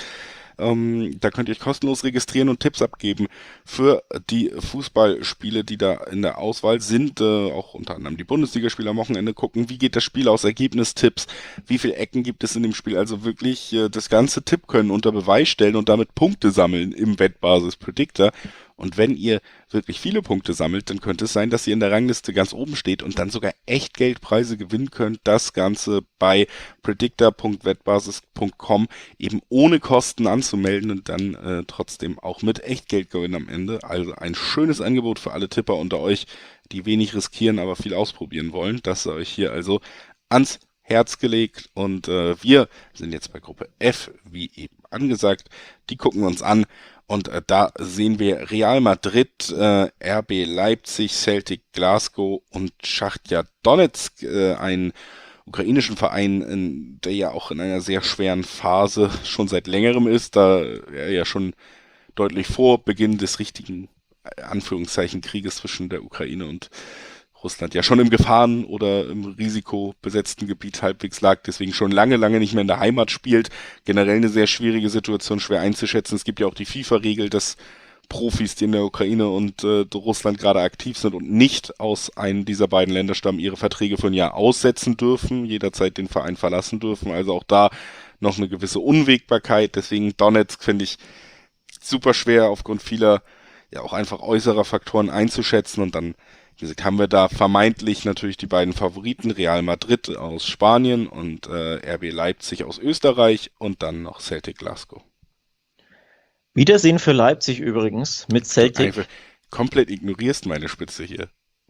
registrieren und Tipps abgeben für die Fußballspiele, die da in der Auswahl sind. Auch unter anderem die Bundesligaspiele am Wochenende gucken. Wie geht das Spiel aus? Ergebnistipps. Wie viele Ecken gibt es in dem Spiel? Also wirklich das ganze Tippkönnen unter Beweis stellen und damit Punkte sammeln im Wettbasis Predictor. Und wenn ihr wirklich viele Punkte sammelt, dann könnte es sein, dass ihr in der Rangliste ganz oben steht und dann sogar Echtgeldpreise gewinnen könnt. Das Ganze bei predictor.wettbasis.com eben ohne Kosten anzumelden und dann trotzdem auch mit Echtgeld gewinnen am Ende. Also ein schönes Angebot für alle Tipper unter euch, die wenig riskieren, aber viel ausprobieren wollen. Das sei euch hier also ans Herz gelegt und wir sind jetzt bei Gruppe F, wie eben angesagt. Die gucken wir uns an. Und da sehen wir Real Madrid, RB Leipzig, Celtic Glasgow und Schachtja Donetsk, einen ukrainischen Verein, der ja auch in einer sehr schweren Phase schon seit längerem ist, da er ja schon deutlich vor Beginn des richtigen, Anführungszeichen, Krieges zwischen der Ukraine und Russland ja schon im Gefahren- oder im risikobesetzten Gebiet halbwegs lag, deswegen schon lange, lange nicht mehr in der Heimat spielt. Generell eine sehr schwierige Situation, schwer einzuschätzen. Es gibt ja auch die FIFA-Regel, dass Profis, die in der Ukraine und Russland gerade aktiv sind und nicht aus einem dieser beiden Länder stammen, ihre Verträge für ein Jahr aussetzen dürfen, jederzeit den Verein verlassen dürfen. Also auch da noch eine gewisse Unwägbarkeit. Deswegen Donetsk finde ich super schwer aufgrund vieler, ja auch einfach äußerer Faktoren einzuschätzen und dann wie gesagt, haben wir da vermeintlich natürlich die beiden Favoriten, Real Madrid aus Spanien und RB Leipzig aus Österreich und dann noch Celtic Glasgow. Wiedersehen für Leipzig übrigens mit Celtic. Einfach komplett ignorierst meine Spitze hier.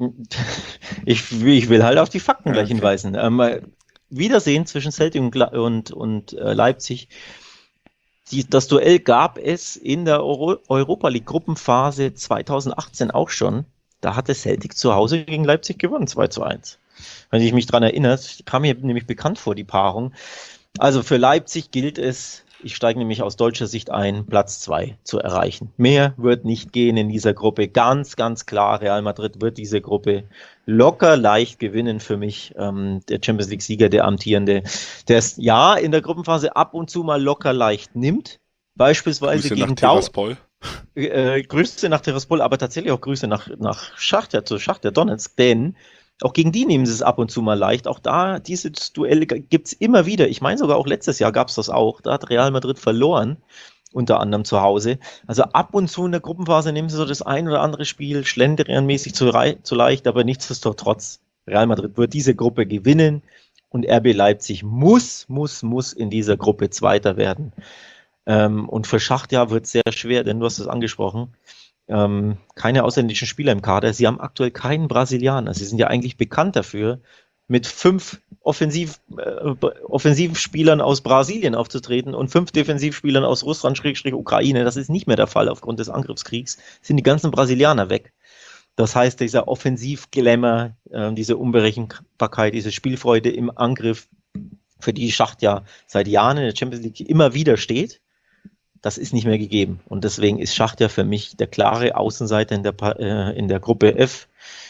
Ich will halt auf die Fakten gleich hinweisen. Wiedersehen zwischen Celtic und Leipzig. Das Duell gab es in der Europa League Gruppenphase 2018 auch schon. Da hatte Celtic zu Hause gegen Leipzig gewonnen, 2:1. Wenn ich mich dran erinnere, kam mir nämlich bekannt vor, die Paarung. Also für Leipzig gilt es, ich steige nämlich aus deutscher Sicht ein, Platz 2 zu erreichen. Mehr wird nicht gehen in dieser Gruppe. Ganz, ganz klar, Real Madrid wird diese Gruppe locker leicht gewinnen für mich. Der Champions League-Sieger, der amtierende, der es ja in der Gruppenphase ab und zu mal locker leicht nimmt. Beispielsweise Grüße gegen Grüße nach Tiraspol, aber tatsächlich auch Grüße nach Schachtja Donetsk, denn auch gegen die nehmen sie es ab und zu mal leicht. Auch da, dieses Duell gibt es immer wieder. Ich meine sogar auch letztes Jahr gab es das auch. Da hat Real Madrid verloren, unter anderem zu Hause. Also ab und zu in der Gruppenphase nehmen sie so das ein oder andere Spiel schlendrianmäßig zu leicht, aber nichtsdestotrotz Real Madrid wird diese Gruppe gewinnen und RB Leipzig muss in dieser Gruppe Zweiter werden. Und für Schachtja wird es sehr schwer, denn du hast es angesprochen, keine ausländischen Spieler im Kader. Sie haben aktuell keinen Brasilianer. Sie sind ja eigentlich bekannt dafür, mit 5 Offensivspielern aus Brasilien aufzutreten und 5 Defensivspielern aus Russland/Ukraine. Das ist nicht mehr der Fall aufgrund des Angriffskriegs. Sind die ganzen Brasilianer weg. Das heißt, dieser Offensivglamour, diese Unberechenbarkeit, diese Spielfreude im Angriff, für die Schacht ja seit Jahren in der Champions League immer wieder steht, das ist nicht mehr gegeben. Und deswegen ist Schacht ja für mich der klare Außenseiter in der Gruppe F.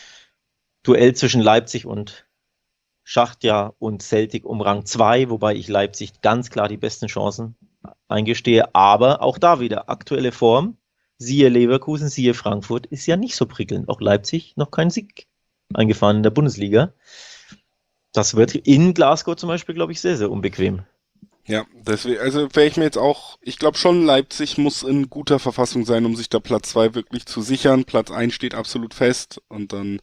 Duell zwischen Leipzig und Schachtja und Celtic um Rang 2, wobei ich Leipzig ganz klar die besten Chancen eingestehe. Aber auch da wieder aktuelle Form. Siehe Leverkusen, siehe Frankfurt, ist ja nicht so prickelnd. Auch Leipzig noch keinen Sieg eingefahren in der Bundesliga. Das wird in Glasgow zum Beispiel, glaube ich, sehr, sehr unbequem. Ja, deswegen, also wäre ich mir jetzt auch, ich glaube schon, Leipzig muss in guter Verfassung sein, um sich da Platz 2 wirklich zu sichern. Platz 1 steht absolut fest und dann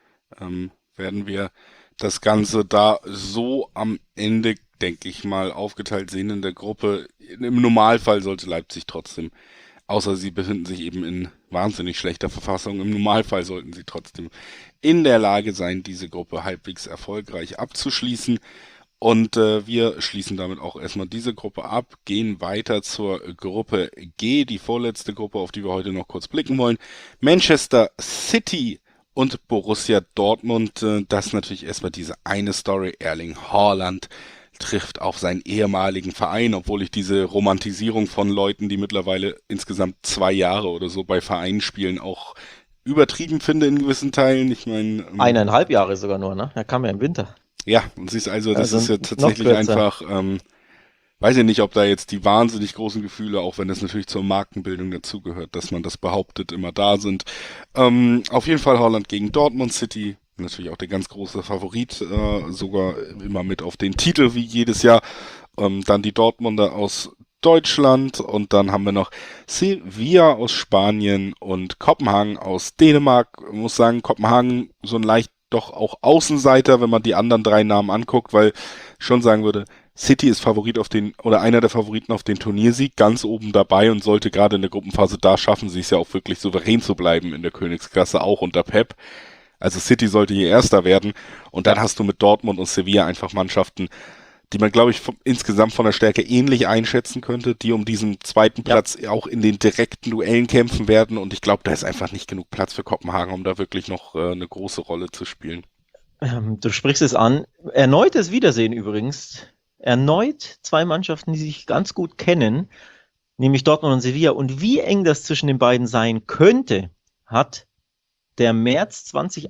werden wir das Ganze da so am Ende, denke ich mal, aufgeteilt sehen in der Gruppe. Im Normalfall sollte Leipzig trotzdem, außer sie befinden sich eben in wahnsinnig schlechter Verfassung, im Normalfall sollten sie trotzdem in der Lage sein, diese Gruppe halbwegs erfolgreich abzuschließen. Und wir schließen damit auch erstmal diese Gruppe ab, gehen weiter zur Gruppe G, die vorletzte Gruppe, auf die wir heute noch kurz blicken wollen. Manchester City und Borussia Dortmund. Das ist natürlich erstmal diese eine Story. Erling Haaland trifft auf seinen ehemaligen Verein, obwohl ich diese Romantisierung von Leuten, die mittlerweile insgesamt 2 Jahre oder so bei Vereinen spielen, auch übertrieben finde in gewissen Teilen. Ich meine... 1,5 Jahre sogar nur, ne? Er kam ja im Winter. Ja, und siehst also, das Also ist ja tatsächlich einfach, weiß ich nicht, ob da jetzt die wahnsinnig großen Gefühle, auch wenn das natürlich zur Markenbildung dazugehört, dass man das behauptet, immer da sind. Auf jeden Fall Haaland gegen Dortmund City, natürlich auch der ganz große Favorit, sogar immer mit auf den Titel wie jedes Jahr. Dann die Dortmunder aus Deutschland und dann haben wir noch Sevilla aus Spanien und Kopenhagen aus Dänemark. Ich muss sagen, Kopenhagen so ein leicht doch auch Außenseiter, wenn man die anderen 3 Namen anguckt, weil ich schon sagen würde, City ist Favorit auf den, oder einer der Favoriten auf den Turniersieg, ganz oben dabei und sollte gerade in der Gruppenphase da schaffen, sie es ja auch wirklich souverän zu bleiben in der Königsklasse, auch unter Pep. Also City sollte hier Erster werden und dann hast du mit Dortmund und Sevilla einfach Mannschaften, die man, glaube ich, insgesamt von der Stärke ähnlich einschätzen könnte, die um diesen zweiten Platz auch in den direkten Duellen kämpfen werden. Und ich glaube, da ist einfach nicht genug Platz für Kopenhagen, um da wirklich noch eine große Rolle zu spielen. Du sprichst es an. Erneutes Wiedersehen übrigens. Erneut 2 Mannschaften, die sich ganz gut kennen, nämlich Dortmund und Sevilla. Und wie eng das zwischen den beiden sein könnte, hat der März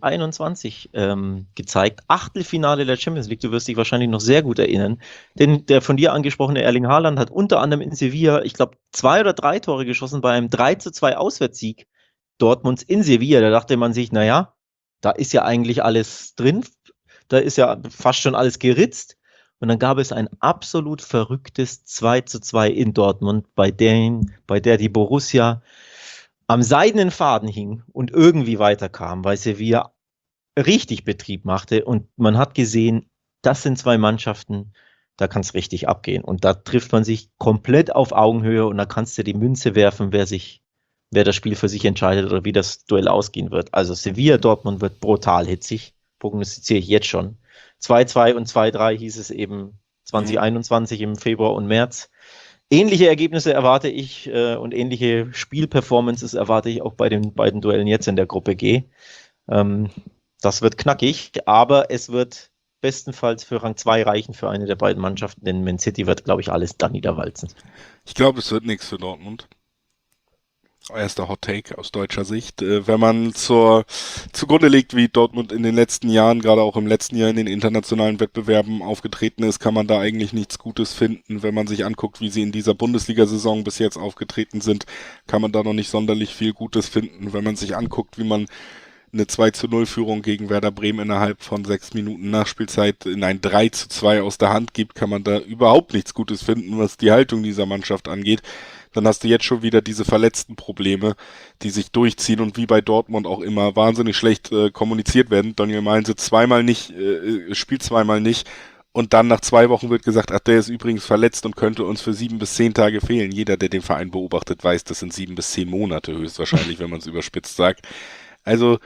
2021 gezeigt. Achtelfinale der Champions League, du wirst dich wahrscheinlich noch sehr gut erinnern, denn der von dir angesprochene Erling Haaland hat unter anderem in Sevilla, ich glaube, 2 oder 3 Tore geschossen bei einem 3:2 Auswärtssieg Dortmunds in Sevilla. Da dachte man sich, naja, da ist ja eigentlich alles drin, da ist ja fast schon alles geritzt. Und dann gab es ein absolut verrücktes 2:2 in Dortmund, bei der die Borussia am seidenen Faden hing und irgendwie weiterkam, weil Sevilla richtig Betrieb machte und man hat gesehen, das sind 2 Mannschaften, da kann es richtig abgehen und da trifft man sich komplett auf Augenhöhe und da kannst du die Münze werfen, wer das Spiel für sich entscheidet oder wie das Duell ausgehen wird. Also Sevilla Dortmund wird brutal hitzig, prognostiziere ich jetzt schon. 2:2 und 2:3 hieß es eben 2021 im Februar und März. Ähnliche Ergebnisse erwarte ich und ähnliche Spielperformances erwarte ich auch bei den beiden Duellen jetzt in der Gruppe G. Das wird knackig, aber es wird bestenfalls für Rang 2 reichen für eine der beiden Mannschaften, denn Man City wird, glaube ich, alles da niederwalzen. Ich glaube, es wird nichts für Dortmund. Erster Hot Take aus deutscher Sicht. Wenn man zugrunde legt, wie Dortmund in den letzten Jahren, gerade auch im letzten Jahr in den internationalen Wettbewerben aufgetreten ist, kann man da eigentlich nichts Gutes finden. Wenn man sich anguckt, wie sie in dieser Bundesliga-Saison bis jetzt aufgetreten sind, kann man da noch nicht sonderlich viel Gutes finden. Wenn man sich anguckt, wie man eine 2:0 Führung gegen Werder Bremen innerhalb von 6 Minuten Nachspielzeit in ein 3:2 aus der Hand gibt, kann man da überhaupt nichts Gutes finden, was die Haltung dieser Mannschaft angeht. dann hast du jetzt schon wieder diese verletzten Probleme, die sich durchziehen und wie bei Dortmund auch immer wahnsinnig schlecht kommuniziert werden. Daniel Mahlen sitzt zweimal nicht, spielt zweimal nicht und dann nach 2 Wochen wird gesagt, ach, der ist übrigens verletzt und könnte uns für 7 bis 10 Tage fehlen. Jeder, der den Verein beobachtet, weiß, das sind 7 bis 10 Monate höchstwahrscheinlich, wenn man es überspitzt sagt. Also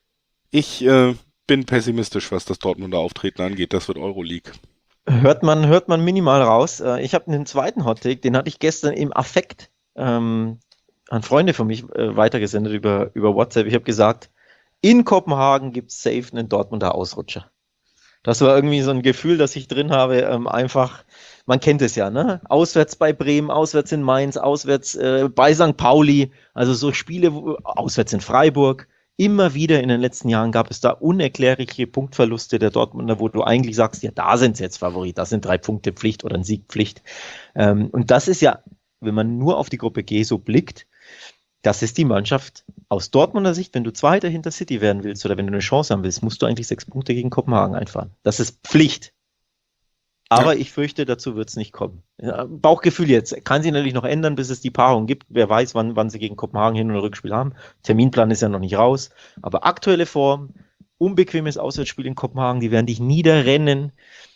ich bin pessimistisch, was das Dortmunder Auftreten angeht. Das wird Euroleague. Hört man minimal raus. Ich habe einen zweiten Hottake, den hatte ich gestern im Affekt an Freunde von mich weitergesendet über WhatsApp. Ich habe gesagt, in Kopenhagen gibt es safe einen Dortmunder Ausrutscher. Das war irgendwie so ein Gefühl, das ich drin habe, einfach, man kennt es ja, ne? Auswärts bei Bremen, auswärts in Mainz, auswärts bei St. Pauli, also so Spiele, auswärts in Freiburg. Immer wieder in den letzten Jahren gab es da unerklärliche Punktverluste der Dortmunder, wo du eigentlich sagst, ja, da sind sie jetzt Favorit, das sind 3 Punkte Pflicht oder ein Sieg Pflicht. Und das ist ja, wenn man nur auf die Gruppe G so blickt, das ist die Mannschaft aus Dortmunder Sicht, wenn du Zweiter hinter City werden willst oder wenn du eine Chance haben willst, musst du eigentlich 6 Punkte gegen Kopenhagen einfahren. Das ist Pflicht. Aber ich fürchte, dazu wird es nicht kommen. Ja, Bauchgefühl jetzt. Kann sich natürlich noch ändern, bis es die Paarung gibt. Wer weiß, wann sie gegen Kopenhagen Hin- und Rückspiel haben. Terminplan ist ja noch nicht raus. Aber aktuelle Form, unbequemes Auswärtsspiel in Kopenhagen, die werden dich niederrennen.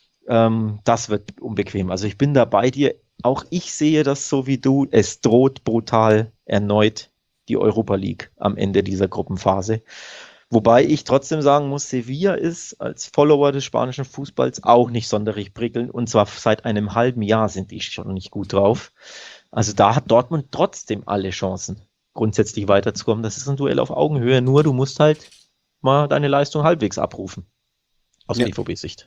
Das wird unbequem. Also ich bin da bei dir. Auch ich sehe das so wie du. Es droht brutal erneut die Europa League am Ende dieser Gruppenphase. Wobei ich trotzdem sagen muss, Sevilla ist als Follower des spanischen Fußballs auch nicht sonderlich prickelnd. Und zwar seit einem halben Jahr sind die schon nicht gut drauf. Also da hat Dortmund trotzdem alle Chancen, grundsätzlich weiterzukommen. Das ist ein Duell auf Augenhöhe. Nur du musst halt mal deine Leistung halbwegs abrufen. Aus BVB-Sicht.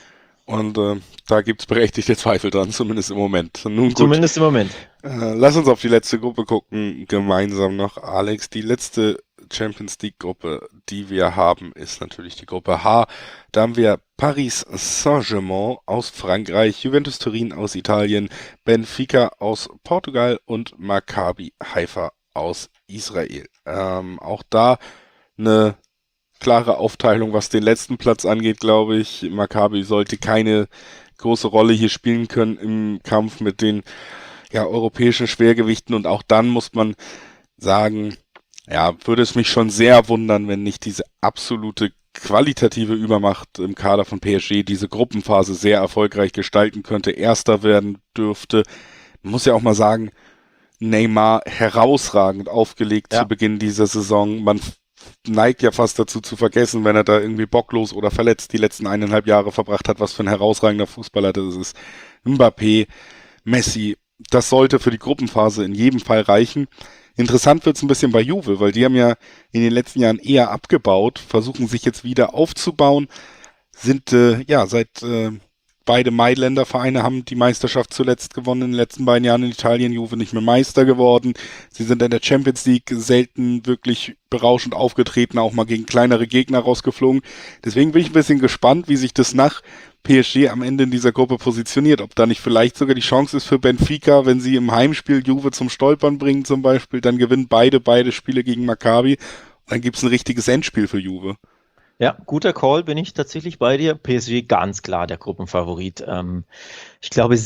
Und da gibt's berechtigte Zweifel dran, zumindest im Moment. Nun gut. Zumindest im Moment. Lass uns auf die letzte Gruppe gucken, gemeinsam noch. Alex, die letzte Champions League Gruppe, die wir haben, ist natürlich die Gruppe H. Da haben wir Paris Saint-Germain aus Frankreich, Juventus Turin aus Italien, Benfica aus Portugal und Maccabi Haifa aus Israel. Auch da eine klare Aufteilung, was den letzten Platz angeht, glaube ich. Maccabi sollte keine große Rolle hier spielen können im Kampf mit den europäischen Schwergewichten und auch dann muss man sagen, würde es mich schon sehr wundern, wenn nicht diese absolute qualitative Übermacht im Kader von PSG diese Gruppenphase sehr erfolgreich gestalten könnte, Erster werden dürfte. Man muss ja auch mal sagen, Neymar herausragend aufgelegt zu Beginn dieser Saison. Man neigt ja fast dazu zu vergessen, wenn er da irgendwie bocklos oder verletzt die letzten 1,5 Jahre verbracht hat, was für ein herausragender Fußballer das ist. Mbappé, Messi, das sollte für die Gruppenphase in jedem Fall reichen. Interessant wird es ein bisschen bei Juve, weil die haben ja in den letzten Jahren eher abgebaut, versuchen sich jetzt wieder aufzubauen, sind seit beide Mailänder Vereine haben die Meisterschaft zuletzt gewonnen in den letzten beiden Jahren in Italien, Juve nicht mehr Meister geworden. Sie sind in der Champions League selten wirklich berauschend aufgetreten, auch mal gegen kleinere Gegner rausgeflogen. Deswegen bin ich ein bisschen gespannt, wie sich das nach PSG am Ende in dieser Gruppe positioniert. Ob da nicht vielleicht sogar die Chance ist für Benfica, wenn sie im Heimspiel Juve zum Stolpern bringen zum Beispiel, dann gewinnen beide Spiele gegen Maccabi. Dann gibt's ein richtiges Endspiel für Juve. Ja, guter Call, bin ich tatsächlich bei dir. PSG ganz klar der Gruppenfavorit. Ich glaube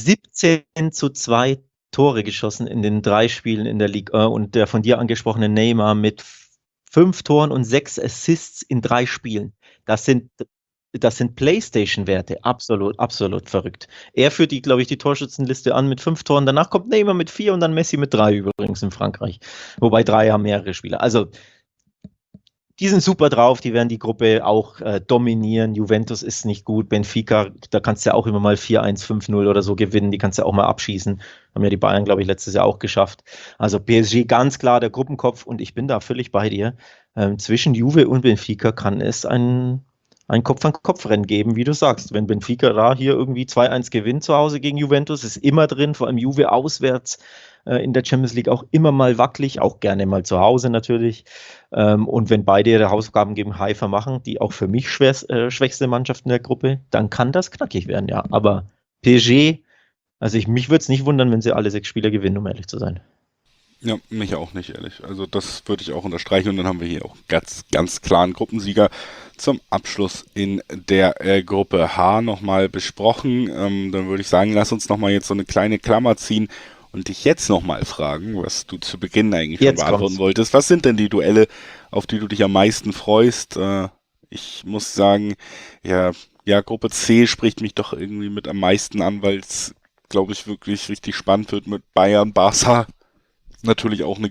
17:2 Tore geschossen in den 3 Spielen in der Ligue 1 und der von dir angesprochene Neymar mit 5 Toren und 6 Assists in 3 Spielen. Das sind PlayStation-Werte. Absolut verrückt. Er führt die Torschützenliste an mit 5 Toren. Danach kommt Neymar mit 4 und dann Messi mit 3 übrigens in Frankreich. Wobei 3 haben mehrere Spieler. Also, die sind super drauf, die werden die Gruppe auch dominieren. Juventus ist nicht gut, Benfica, da kannst du ja auch immer mal 4-1, 5-0 oder so gewinnen, die kannst du ja auch mal abschießen. Haben ja die Bayern, glaube ich, letztes Jahr auch geschafft. Also PSG ganz klar der Gruppenkopf und ich bin da völlig bei dir. Zwischen Juve und Benfica kann es ein Kopf-an-Kopf-Rennen geben, wie du sagst. Wenn Benfica da hier irgendwie 2-1 gewinnt zu Hause gegen Juventus, ist immer drin, vor allem Juve auswärts in der Champions League auch immer mal wackelig, auch gerne mal zu Hause natürlich. Und wenn beide ihre Hausaufgaben gegen Haifa machen, die auch für mich schwächste Mannschaft in der Gruppe, dann kann das knackig werden, ja. Aber PSG, mich würde es nicht wundern, wenn sie alle 6 Spiele gewinnen, um ehrlich zu sein. Ja, mich auch nicht, ehrlich. Also das würde ich auch unterstreichen und dann haben wir hier auch ganz klaren Gruppensieger zum Abschluss in der Gruppe H nochmal besprochen. Dann würde ich sagen, lass uns nochmal jetzt so eine kleine Klammer ziehen und dich jetzt nochmal fragen, was du zu Beginn eigentlich schon Jetzt beantworten kommt's. wolltest. Was sind denn die Duelle, auf die du dich am meisten freust? Ich muss sagen, ja, Gruppe C spricht mich doch irgendwie mit am meisten an, weil es, glaube ich, wirklich richtig spannend wird mit Bayern, Barca. Natürlich auch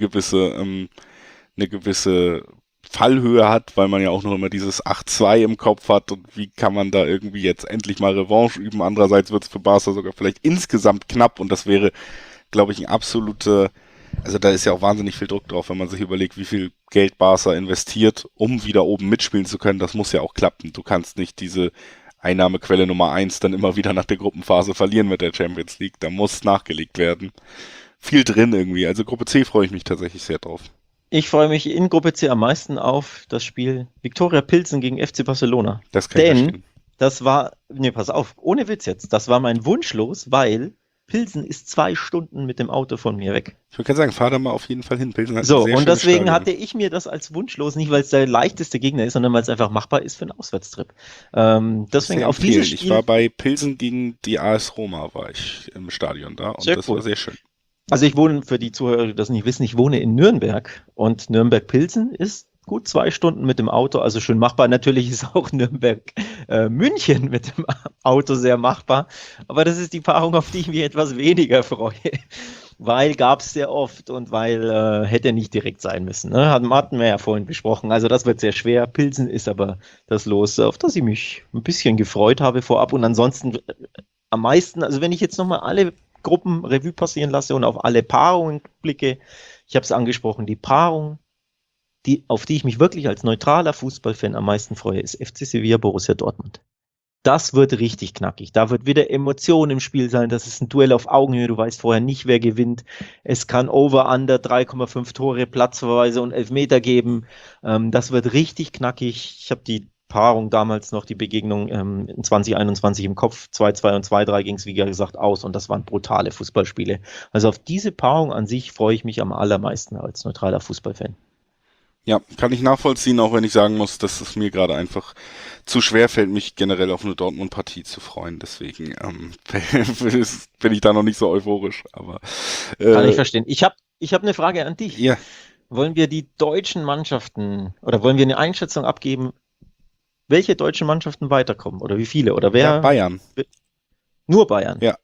eine gewisse Fallhöhe hat, weil man ja auch noch immer dieses 8-2 im Kopf hat und wie kann man da irgendwie jetzt endlich mal Revanche üben. Andererseits wird es für Barca sogar vielleicht insgesamt knapp und das wäre, glaube ich, ein absoluter, also da ist ja auch wahnsinnig viel Druck drauf, wenn man sich überlegt, wie viel Geld Barca investiert, um wieder oben mitspielen zu können. Das muss ja auch klappen. Du kannst nicht diese Einnahmequelle Nummer 1 dann immer wieder nach der Gruppenphase verlieren mit der Champions League. Da muss nachgelegt werden. Viel drin irgendwie. Also Gruppe C freue ich mich tatsächlich sehr drauf. Ich freue mich in Gruppe C am meisten auf das Spiel Viktoria Pilsen gegen FC Barcelona. Das kann ich Denn verstehen. das war, nee, pass auf, ohne Witz jetzt, das war mein Wunsch los, weil Pilsen ist 2 Stunden mit dem Auto von mir weg. Ich würde gerne sagen, fahr da mal auf jeden Fall hin. Pilsen hat So, ein sehr und schönes deswegen Stadion. hatte ich mir das als Wunsch los, nicht weil es der leichteste Gegner ist, sondern weil es einfach machbar ist für einen Auswärtstrip. Deswegen Sehr auf dieses empfehlen. Ich Spiel. war bei Pilsen gegen die AS Roma, war ich im Stadion da und Sehr das cool. war sehr schön. Also ich wohne, für die Zuhörer, die das nicht wissen, ich wohne in Nürnberg und Nürnberg-Pilsen ist gut 2 Stunden mit dem Auto, also schön machbar. Natürlich ist auch Nürnberg-München mit dem Auto sehr machbar, aber das ist die Paarung, auf die ich mich etwas weniger freue, weil gab es sehr oft und weil hätte nicht direkt sein müssen. Ne? Hatten wir ja vorhin besprochen, also das wird sehr schwer. Pilsen ist aber das Los, auf das ich mich ein bisschen gefreut habe vorab und ansonsten am meisten, also wenn ich jetzt nochmal alle Gruppen Revue passieren lasse und auf alle Paarungen blicke. Ich habe es angesprochen, die Paarung, auf die ich mich wirklich als neutraler Fußballfan am meisten freue, ist FC Sevilla Borussia Dortmund. Das wird richtig knackig. Da wird wieder Emotion im Spiel sein. Das ist ein Duell auf Augenhöhe. Du weißt vorher nicht, wer gewinnt. Es kann Over-Under 3,5 Tore, Platzverweise und Elfmeter geben. Das wird richtig knackig. Ich habe die Paarung damals noch, die Begegnung in 2021 im Kopf. 2-2 und 2-3 ging es, wie gesagt, aus und das waren brutale Fußballspiele. Also auf diese Paarung an sich freue ich mich am allermeisten als neutraler Fußballfan. Ja, kann ich nachvollziehen, auch wenn ich sagen muss, dass es mir gerade einfach zu schwer fällt, mich generell auf eine Dortmund-Partie zu freuen. Deswegen bin ich da noch nicht so euphorisch. Aber Kann ich verstehen. Ich hab eine Frage an dich. ja, Wollen wir die deutschen Mannschaften oder wollen wir eine Einschätzung abgeben, welche deutschen Mannschaften weiterkommen oder wie viele oder wer? ja, Bayern. Nur Bayern. Ja.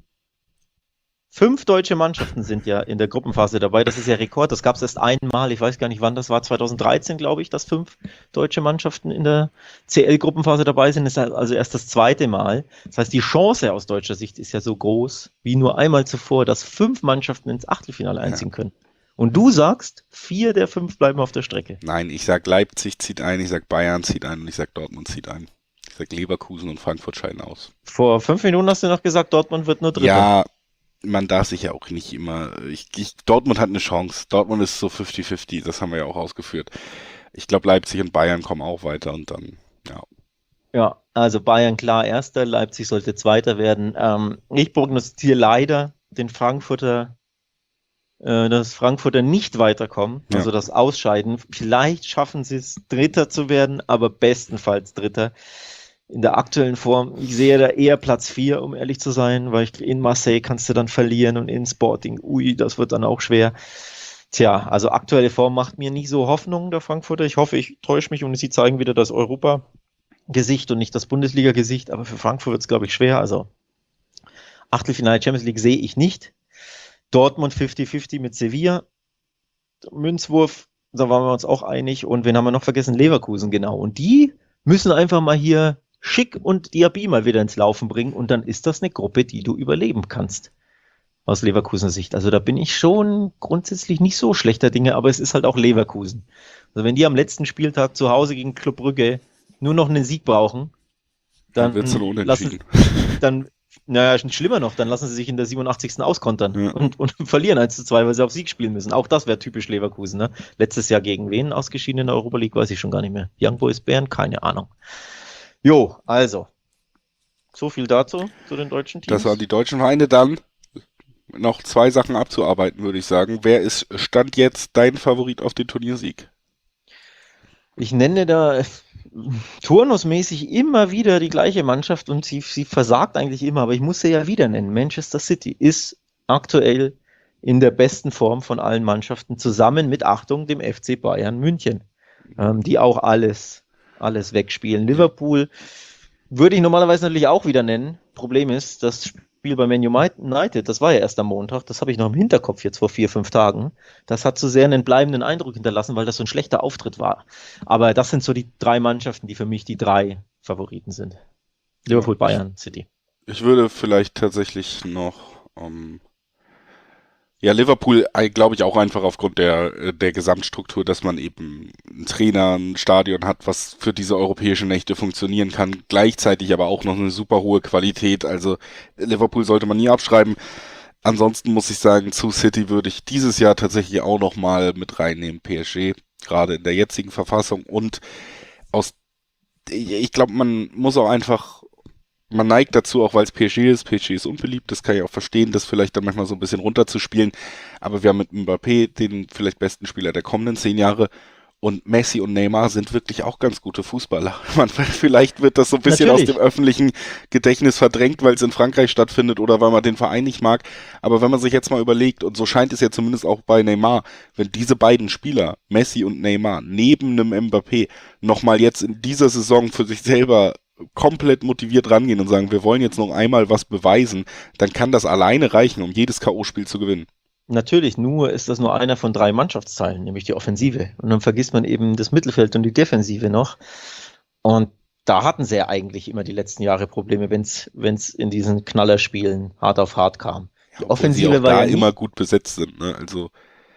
5 deutsche Mannschaften sind ja in der Gruppenphase dabei. Das ist ja Rekord. Das gab es erst einmal. Ich weiß gar nicht, wann das war. 2013, glaube ich, dass 5 deutsche Mannschaften in der CL-Gruppenphase dabei sind. Das ist also erst das zweite Mal. Das heißt, die Chance aus deutscher Sicht ist ja so groß wie nur einmal zuvor, dass 5 Mannschaften ins Achtelfinale einziehen können. Und du sagst, 4 der 5 bleiben auf der Strecke. Nein, ich sag Leipzig zieht ein, ich sag Bayern zieht ein und ich sag Dortmund zieht ein. Ich sag Leverkusen und Frankfurt scheiden aus. Vor 5 Minuten hast du noch gesagt, Dortmund wird nur Dritter. Ja, man darf sich ja auch nicht immer. Dortmund hat eine Chance. Dortmund ist so 50-50, das haben wir ja auch ausgeführt. Ich glaube, Leipzig und Bayern kommen auch weiter und dann, ja. Ja, also Bayern klar Erster, Leipzig sollte Zweiter werden. Ich prognostiziere leider den dass Frankfurter nicht weiterkommen, Ja. also das Ausscheiden. Vielleicht schaffen sie es, Dritter zu werden, aber bestenfalls Dritter. In der aktuellen Form, ich sehe da eher Platz 4, um ehrlich zu sein, weil in Marseille kannst du dann verlieren und in Sporting, das wird dann auch schwer. Tja, also aktuelle Form macht mir nicht so Hoffnung, der Frankfurter. Ich hoffe, ich täusche mich und sie zeigen wieder das Europa-Gesicht und nicht das Bundesliga-Gesicht, aber für Frankfurt wird es, glaube ich, schwer. Also Achtelfinale Champions League sehe ich nicht. Dortmund 50-50 mit Sevilla. Münzwurf, da waren wir uns auch einig. Und wen haben wir noch vergessen? Leverkusen, genau. Und die müssen einfach mal hier Schick und Diaby mal wieder ins Laufen bringen und dann ist das eine Gruppe, die du überleben kannst. Aus Leverkusener Sicht. Also da bin ich schon grundsätzlich nicht so schlechter Dinge, aber es ist halt auch Leverkusen. Also wenn die am letzten Spieltag zu Hause gegen Club Brügge nur noch einen Sieg brauchen, dann wird's ein Unentschieden. naja, schon schlimmer noch, dann lassen sie sich in der 87. auskontern Ja. und verlieren 1-2, weil sie auf Sieg spielen müssen. Auch das wäre typisch Leverkusen. Ne? Letztes Jahr gegen wen ausgeschieden in der Europa League, weiß ich schon gar nicht mehr. Young Boys Bern, keine Ahnung. Jo, also, so viel dazu, zu den deutschen Teams. Das waren die deutschen Vereine. Dann noch 2 Sachen abzuarbeiten, würde ich sagen. Wer ist Stand jetzt dein Favorit auf den Turniersieg? Ich nenne da turnusmäßig immer wieder die gleiche Mannschaft und sie versagt eigentlich immer, aber ich muss sie ja wieder nennen. Manchester City ist aktuell in der besten Form von allen Mannschaften zusammen mit, Achtung, dem FC Bayern München, die auch alles wegspielen. Liverpool würde ich normalerweise natürlich auch wieder nennen. Problem ist, das Spiel bei Man United, das war ja erst am Montag, das habe ich noch im Hinterkopf jetzt vor 4-5 Tagen. Das hat zu sehr einen bleibenden Eindruck hinterlassen, weil das so ein schlechter Auftritt war. Aber das sind so die 3 Mannschaften, die für mich die 3 Favoriten sind. Liverpool, Bayern, City. Ich würde vielleicht tatsächlich noch, Liverpool, glaube ich, auch einfach aufgrund der Gesamtstruktur, dass man eben einen Trainer, ein Stadion hat, was für diese europäischen Nächte funktionieren kann, gleichzeitig aber auch noch eine super hohe Qualität. Also Liverpool sollte man nie abschreiben. Ansonsten muss ich sagen, zu City würde ich dieses Jahr tatsächlich auch noch mal mit reinnehmen, PSG, gerade in der jetzigen Verfassung. Und ich glaube, man muss auch einfach, man neigt dazu, auch weil es PSG ist. PSG ist unbeliebt, das kann ich auch verstehen, das vielleicht dann manchmal so ein bisschen runterzuspielen. Aber wir haben mit Mbappé den vielleicht besten Spieler der kommenden 10 Jahre. Und Messi und Neymar sind wirklich auch ganz gute Fußballer. Vielleicht wird das so ein bisschen Natürlich. aus dem öffentlichen Gedächtnis verdrängt, weil es in Frankreich stattfindet oder weil man den Verein nicht mag. Aber wenn man sich jetzt mal überlegt, und so scheint es ja zumindest auch bei Neymar, wenn diese beiden Spieler, Messi und Neymar, neben einem Mbappé nochmal jetzt in dieser Saison für sich selber komplett motiviert rangehen und sagen, wir wollen jetzt noch einmal was beweisen, dann kann das alleine reichen, um jedes K.O.-Spiel zu gewinnen. Natürlich, nur ist das nur einer von 3 Mannschaftsteilen, nämlich die Offensive. Und dann vergisst man eben das Mittelfeld und die Defensive noch. Und da hatten sie ja eigentlich immer die letzten Jahre Probleme, wenn es in diesen Knallerspielen hart auf hart kam. Die Obwohl Offensive sie auch war da ja immer nicht. gut besetzt sind, ne? Also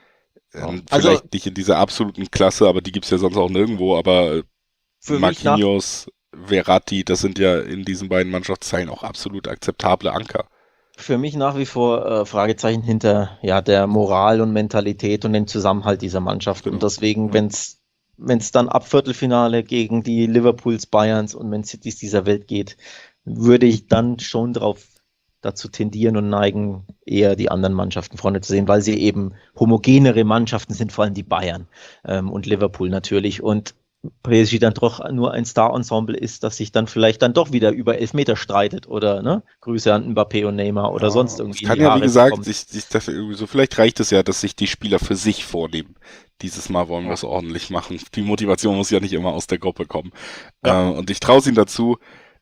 Also vielleicht nicht in dieser absoluten Klasse, aber die gibt's ja sonst auch nirgendwo, aber für mich nach Marquinhos, Verratti, das sind ja in diesen beiden Mannschaftsteilen auch absolut akzeptable Anker. Für mich nach wie vor Fragezeichen hinter der Moral und Mentalität und dem Zusammenhalt dieser Mannschaft. Und Genau. deswegen, wenn es dann ab Viertelfinale gegen die Liverpools, Bayerns und Man Citys dieser Welt geht, würde ich dann schon dazu tendieren und neigen, eher die anderen Mannschaften vorne zu sehen, weil sie eben homogenere Mannschaften sind, vor allem die Bayern und Liverpool natürlich. Und PSG dann doch nur ein Star-Ensemble ist, das sich dann vielleicht dann doch wieder über Elfmeter streitet oder ne? Grüße an Mbappé und Neymar oder sonst Es irgendwie in kann die ja, wie Haare gesagt, bekommt. sich das irgendwie so, vielleicht reicht es ja, dass sich die Spieler für sich vornehmen. Dieses Mal wollen wir Ja. es ordentlich machen. Die Motivation muss ja nicht immer aus der Gruppe kommen. Ja. Und ich traue es ihnen dazu.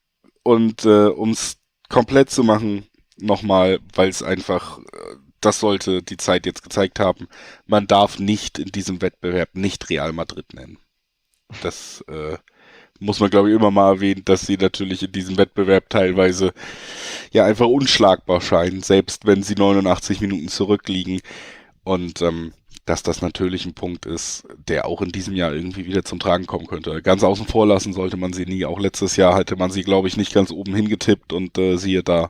Und um es komplett zu machen, nochmal, weil es einfach, das sollte die Zeit jetzt gezeigt haben, man darf nicht in diesem Wettbewerb nicht Real Madrid nennen. Das muss man, glaube ich, immer mal erwähnen, dass sie natürlich in diesem Wettbewerb teilweise ja einfach unschlagbar scheinen, selbst wenn sie 89 Minuten zurückliegen. Und dass das natürlich ein Punkt ist, der auch in diesem Jahr irgendwie wieder zum Tragen kommen könnte. Ganz außen vor lassen sollte man sie nie. Auch letztes Jahr hatte man sie, glaube ich, nicht ganz oben hingetippt und siehe da.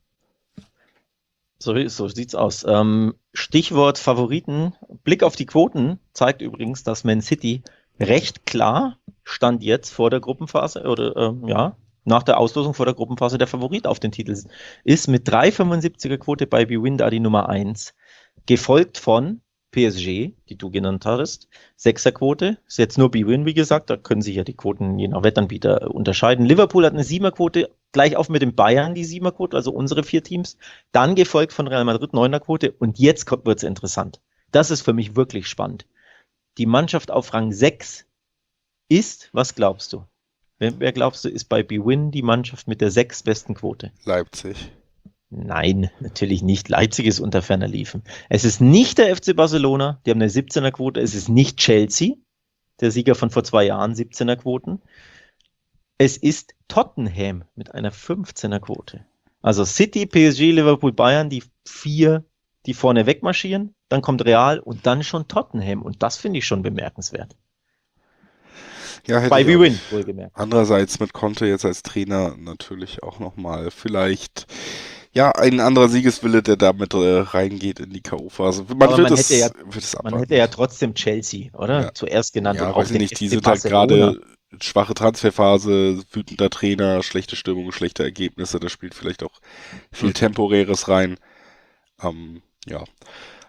So sieht's aus. Stichwort Favoriten. Blick auf die Quoten zeigt übrigens, dass Man City recht klar stand jetzt vor der Gruppenphase oder nach der Auslosung vor der Gruppenphase der Favorit auf den Titel ist mit 3,75er Quote bei bwin da die Nummer 1, gefolgt von PSG, die du genannt hattest, 6er Quote, ist jetzt nur bwin, wie gesagt, da können sich ja die Quoten je nach Wettanbieter unterscheiden. Liverpool hat eine 7er Quote, gleich auf mit den Bayern die 7er Quote, also unsere 4 Teams, dann gefolgt von Real Madrid 9er Quote und jetzt wird's interessant. Das ist für mich wirklich spannend. Die Mannschaft auf Rang 6 ist, was glaubst du? Wer glaubst du, ist bei bwin die Mannschaft mit der 6 besten Quote? Leipzig. Nein, natürlich nicht. Leipzig ist unter ferner Liefen. Es ist nicht der FC Barcelona, die haben eine 17er Quote. Es ist nicht Chelsea, der Sieger von vor 2 Jahren, 17er Quoten. Es ist Tottenham mit einer 15er Quote. Also City, PSG, Liverpool, Bayern, die 4, die vorne wegmarschieren. Dann kommt Real und dann schon Tottenham. Und das finde ich schon bemerkenswert. Ja, hätte Bei ich auch. bwin, wohlgemerkt. Andererseits mit Conte jetzt als Trainer natürlich auch nochmal vielleicht ja ein anderer Siegeswille, der damit reingeht in die K.O.-Phase. Man Aber wird man es hätte abwarten. ja trotzdem Chelsea, oder? Ja. Zuerst genannt und Ja, auch weiß ich den nicht, die FC sind halt Barcelona. gerade schwache Transferphase, wütender Trainer, schlechte Stimmung, schlechte Ergebnisse, da spielt vielleicht auch viel Temporäres rein. Ja.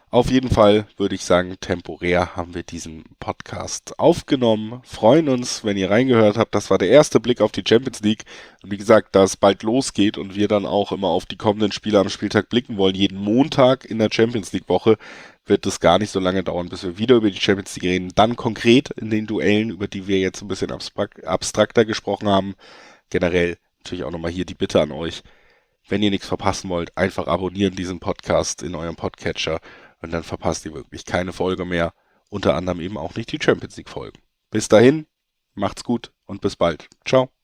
Auf jeden Fall würde ich sagen, temporär haben wir diesen Podcast aufgenommen. Freuen uns, wenn ihr reingehört habt. Das war der erste Blick auf die Champions League. Und wie gesagt, da es bald losgeht und wir dann auch immer auf die kommenden Spiele am Spieltag blicken wollen, jeden Montag in der Champions League Woche, wird es gar nicht so lange dauern, bis wir wieder über die Champions League reden. Dann konkret in den Duellen, über die wir jetzt ein bisschen abstrakter gesprochen haben. Generell natürlich auch nochmal hier die Bitte an euch. Wenn ihr nichts verpassen wollt, einfach abonnieren diesen Podcast in eurem Podcatcher. Und dann verpasst ihr wirklich keine Folge mehr. Unter anderem eben auch nicht die Champions League Folgen. Bis dahin, macht's gut und bis bald. Ciao.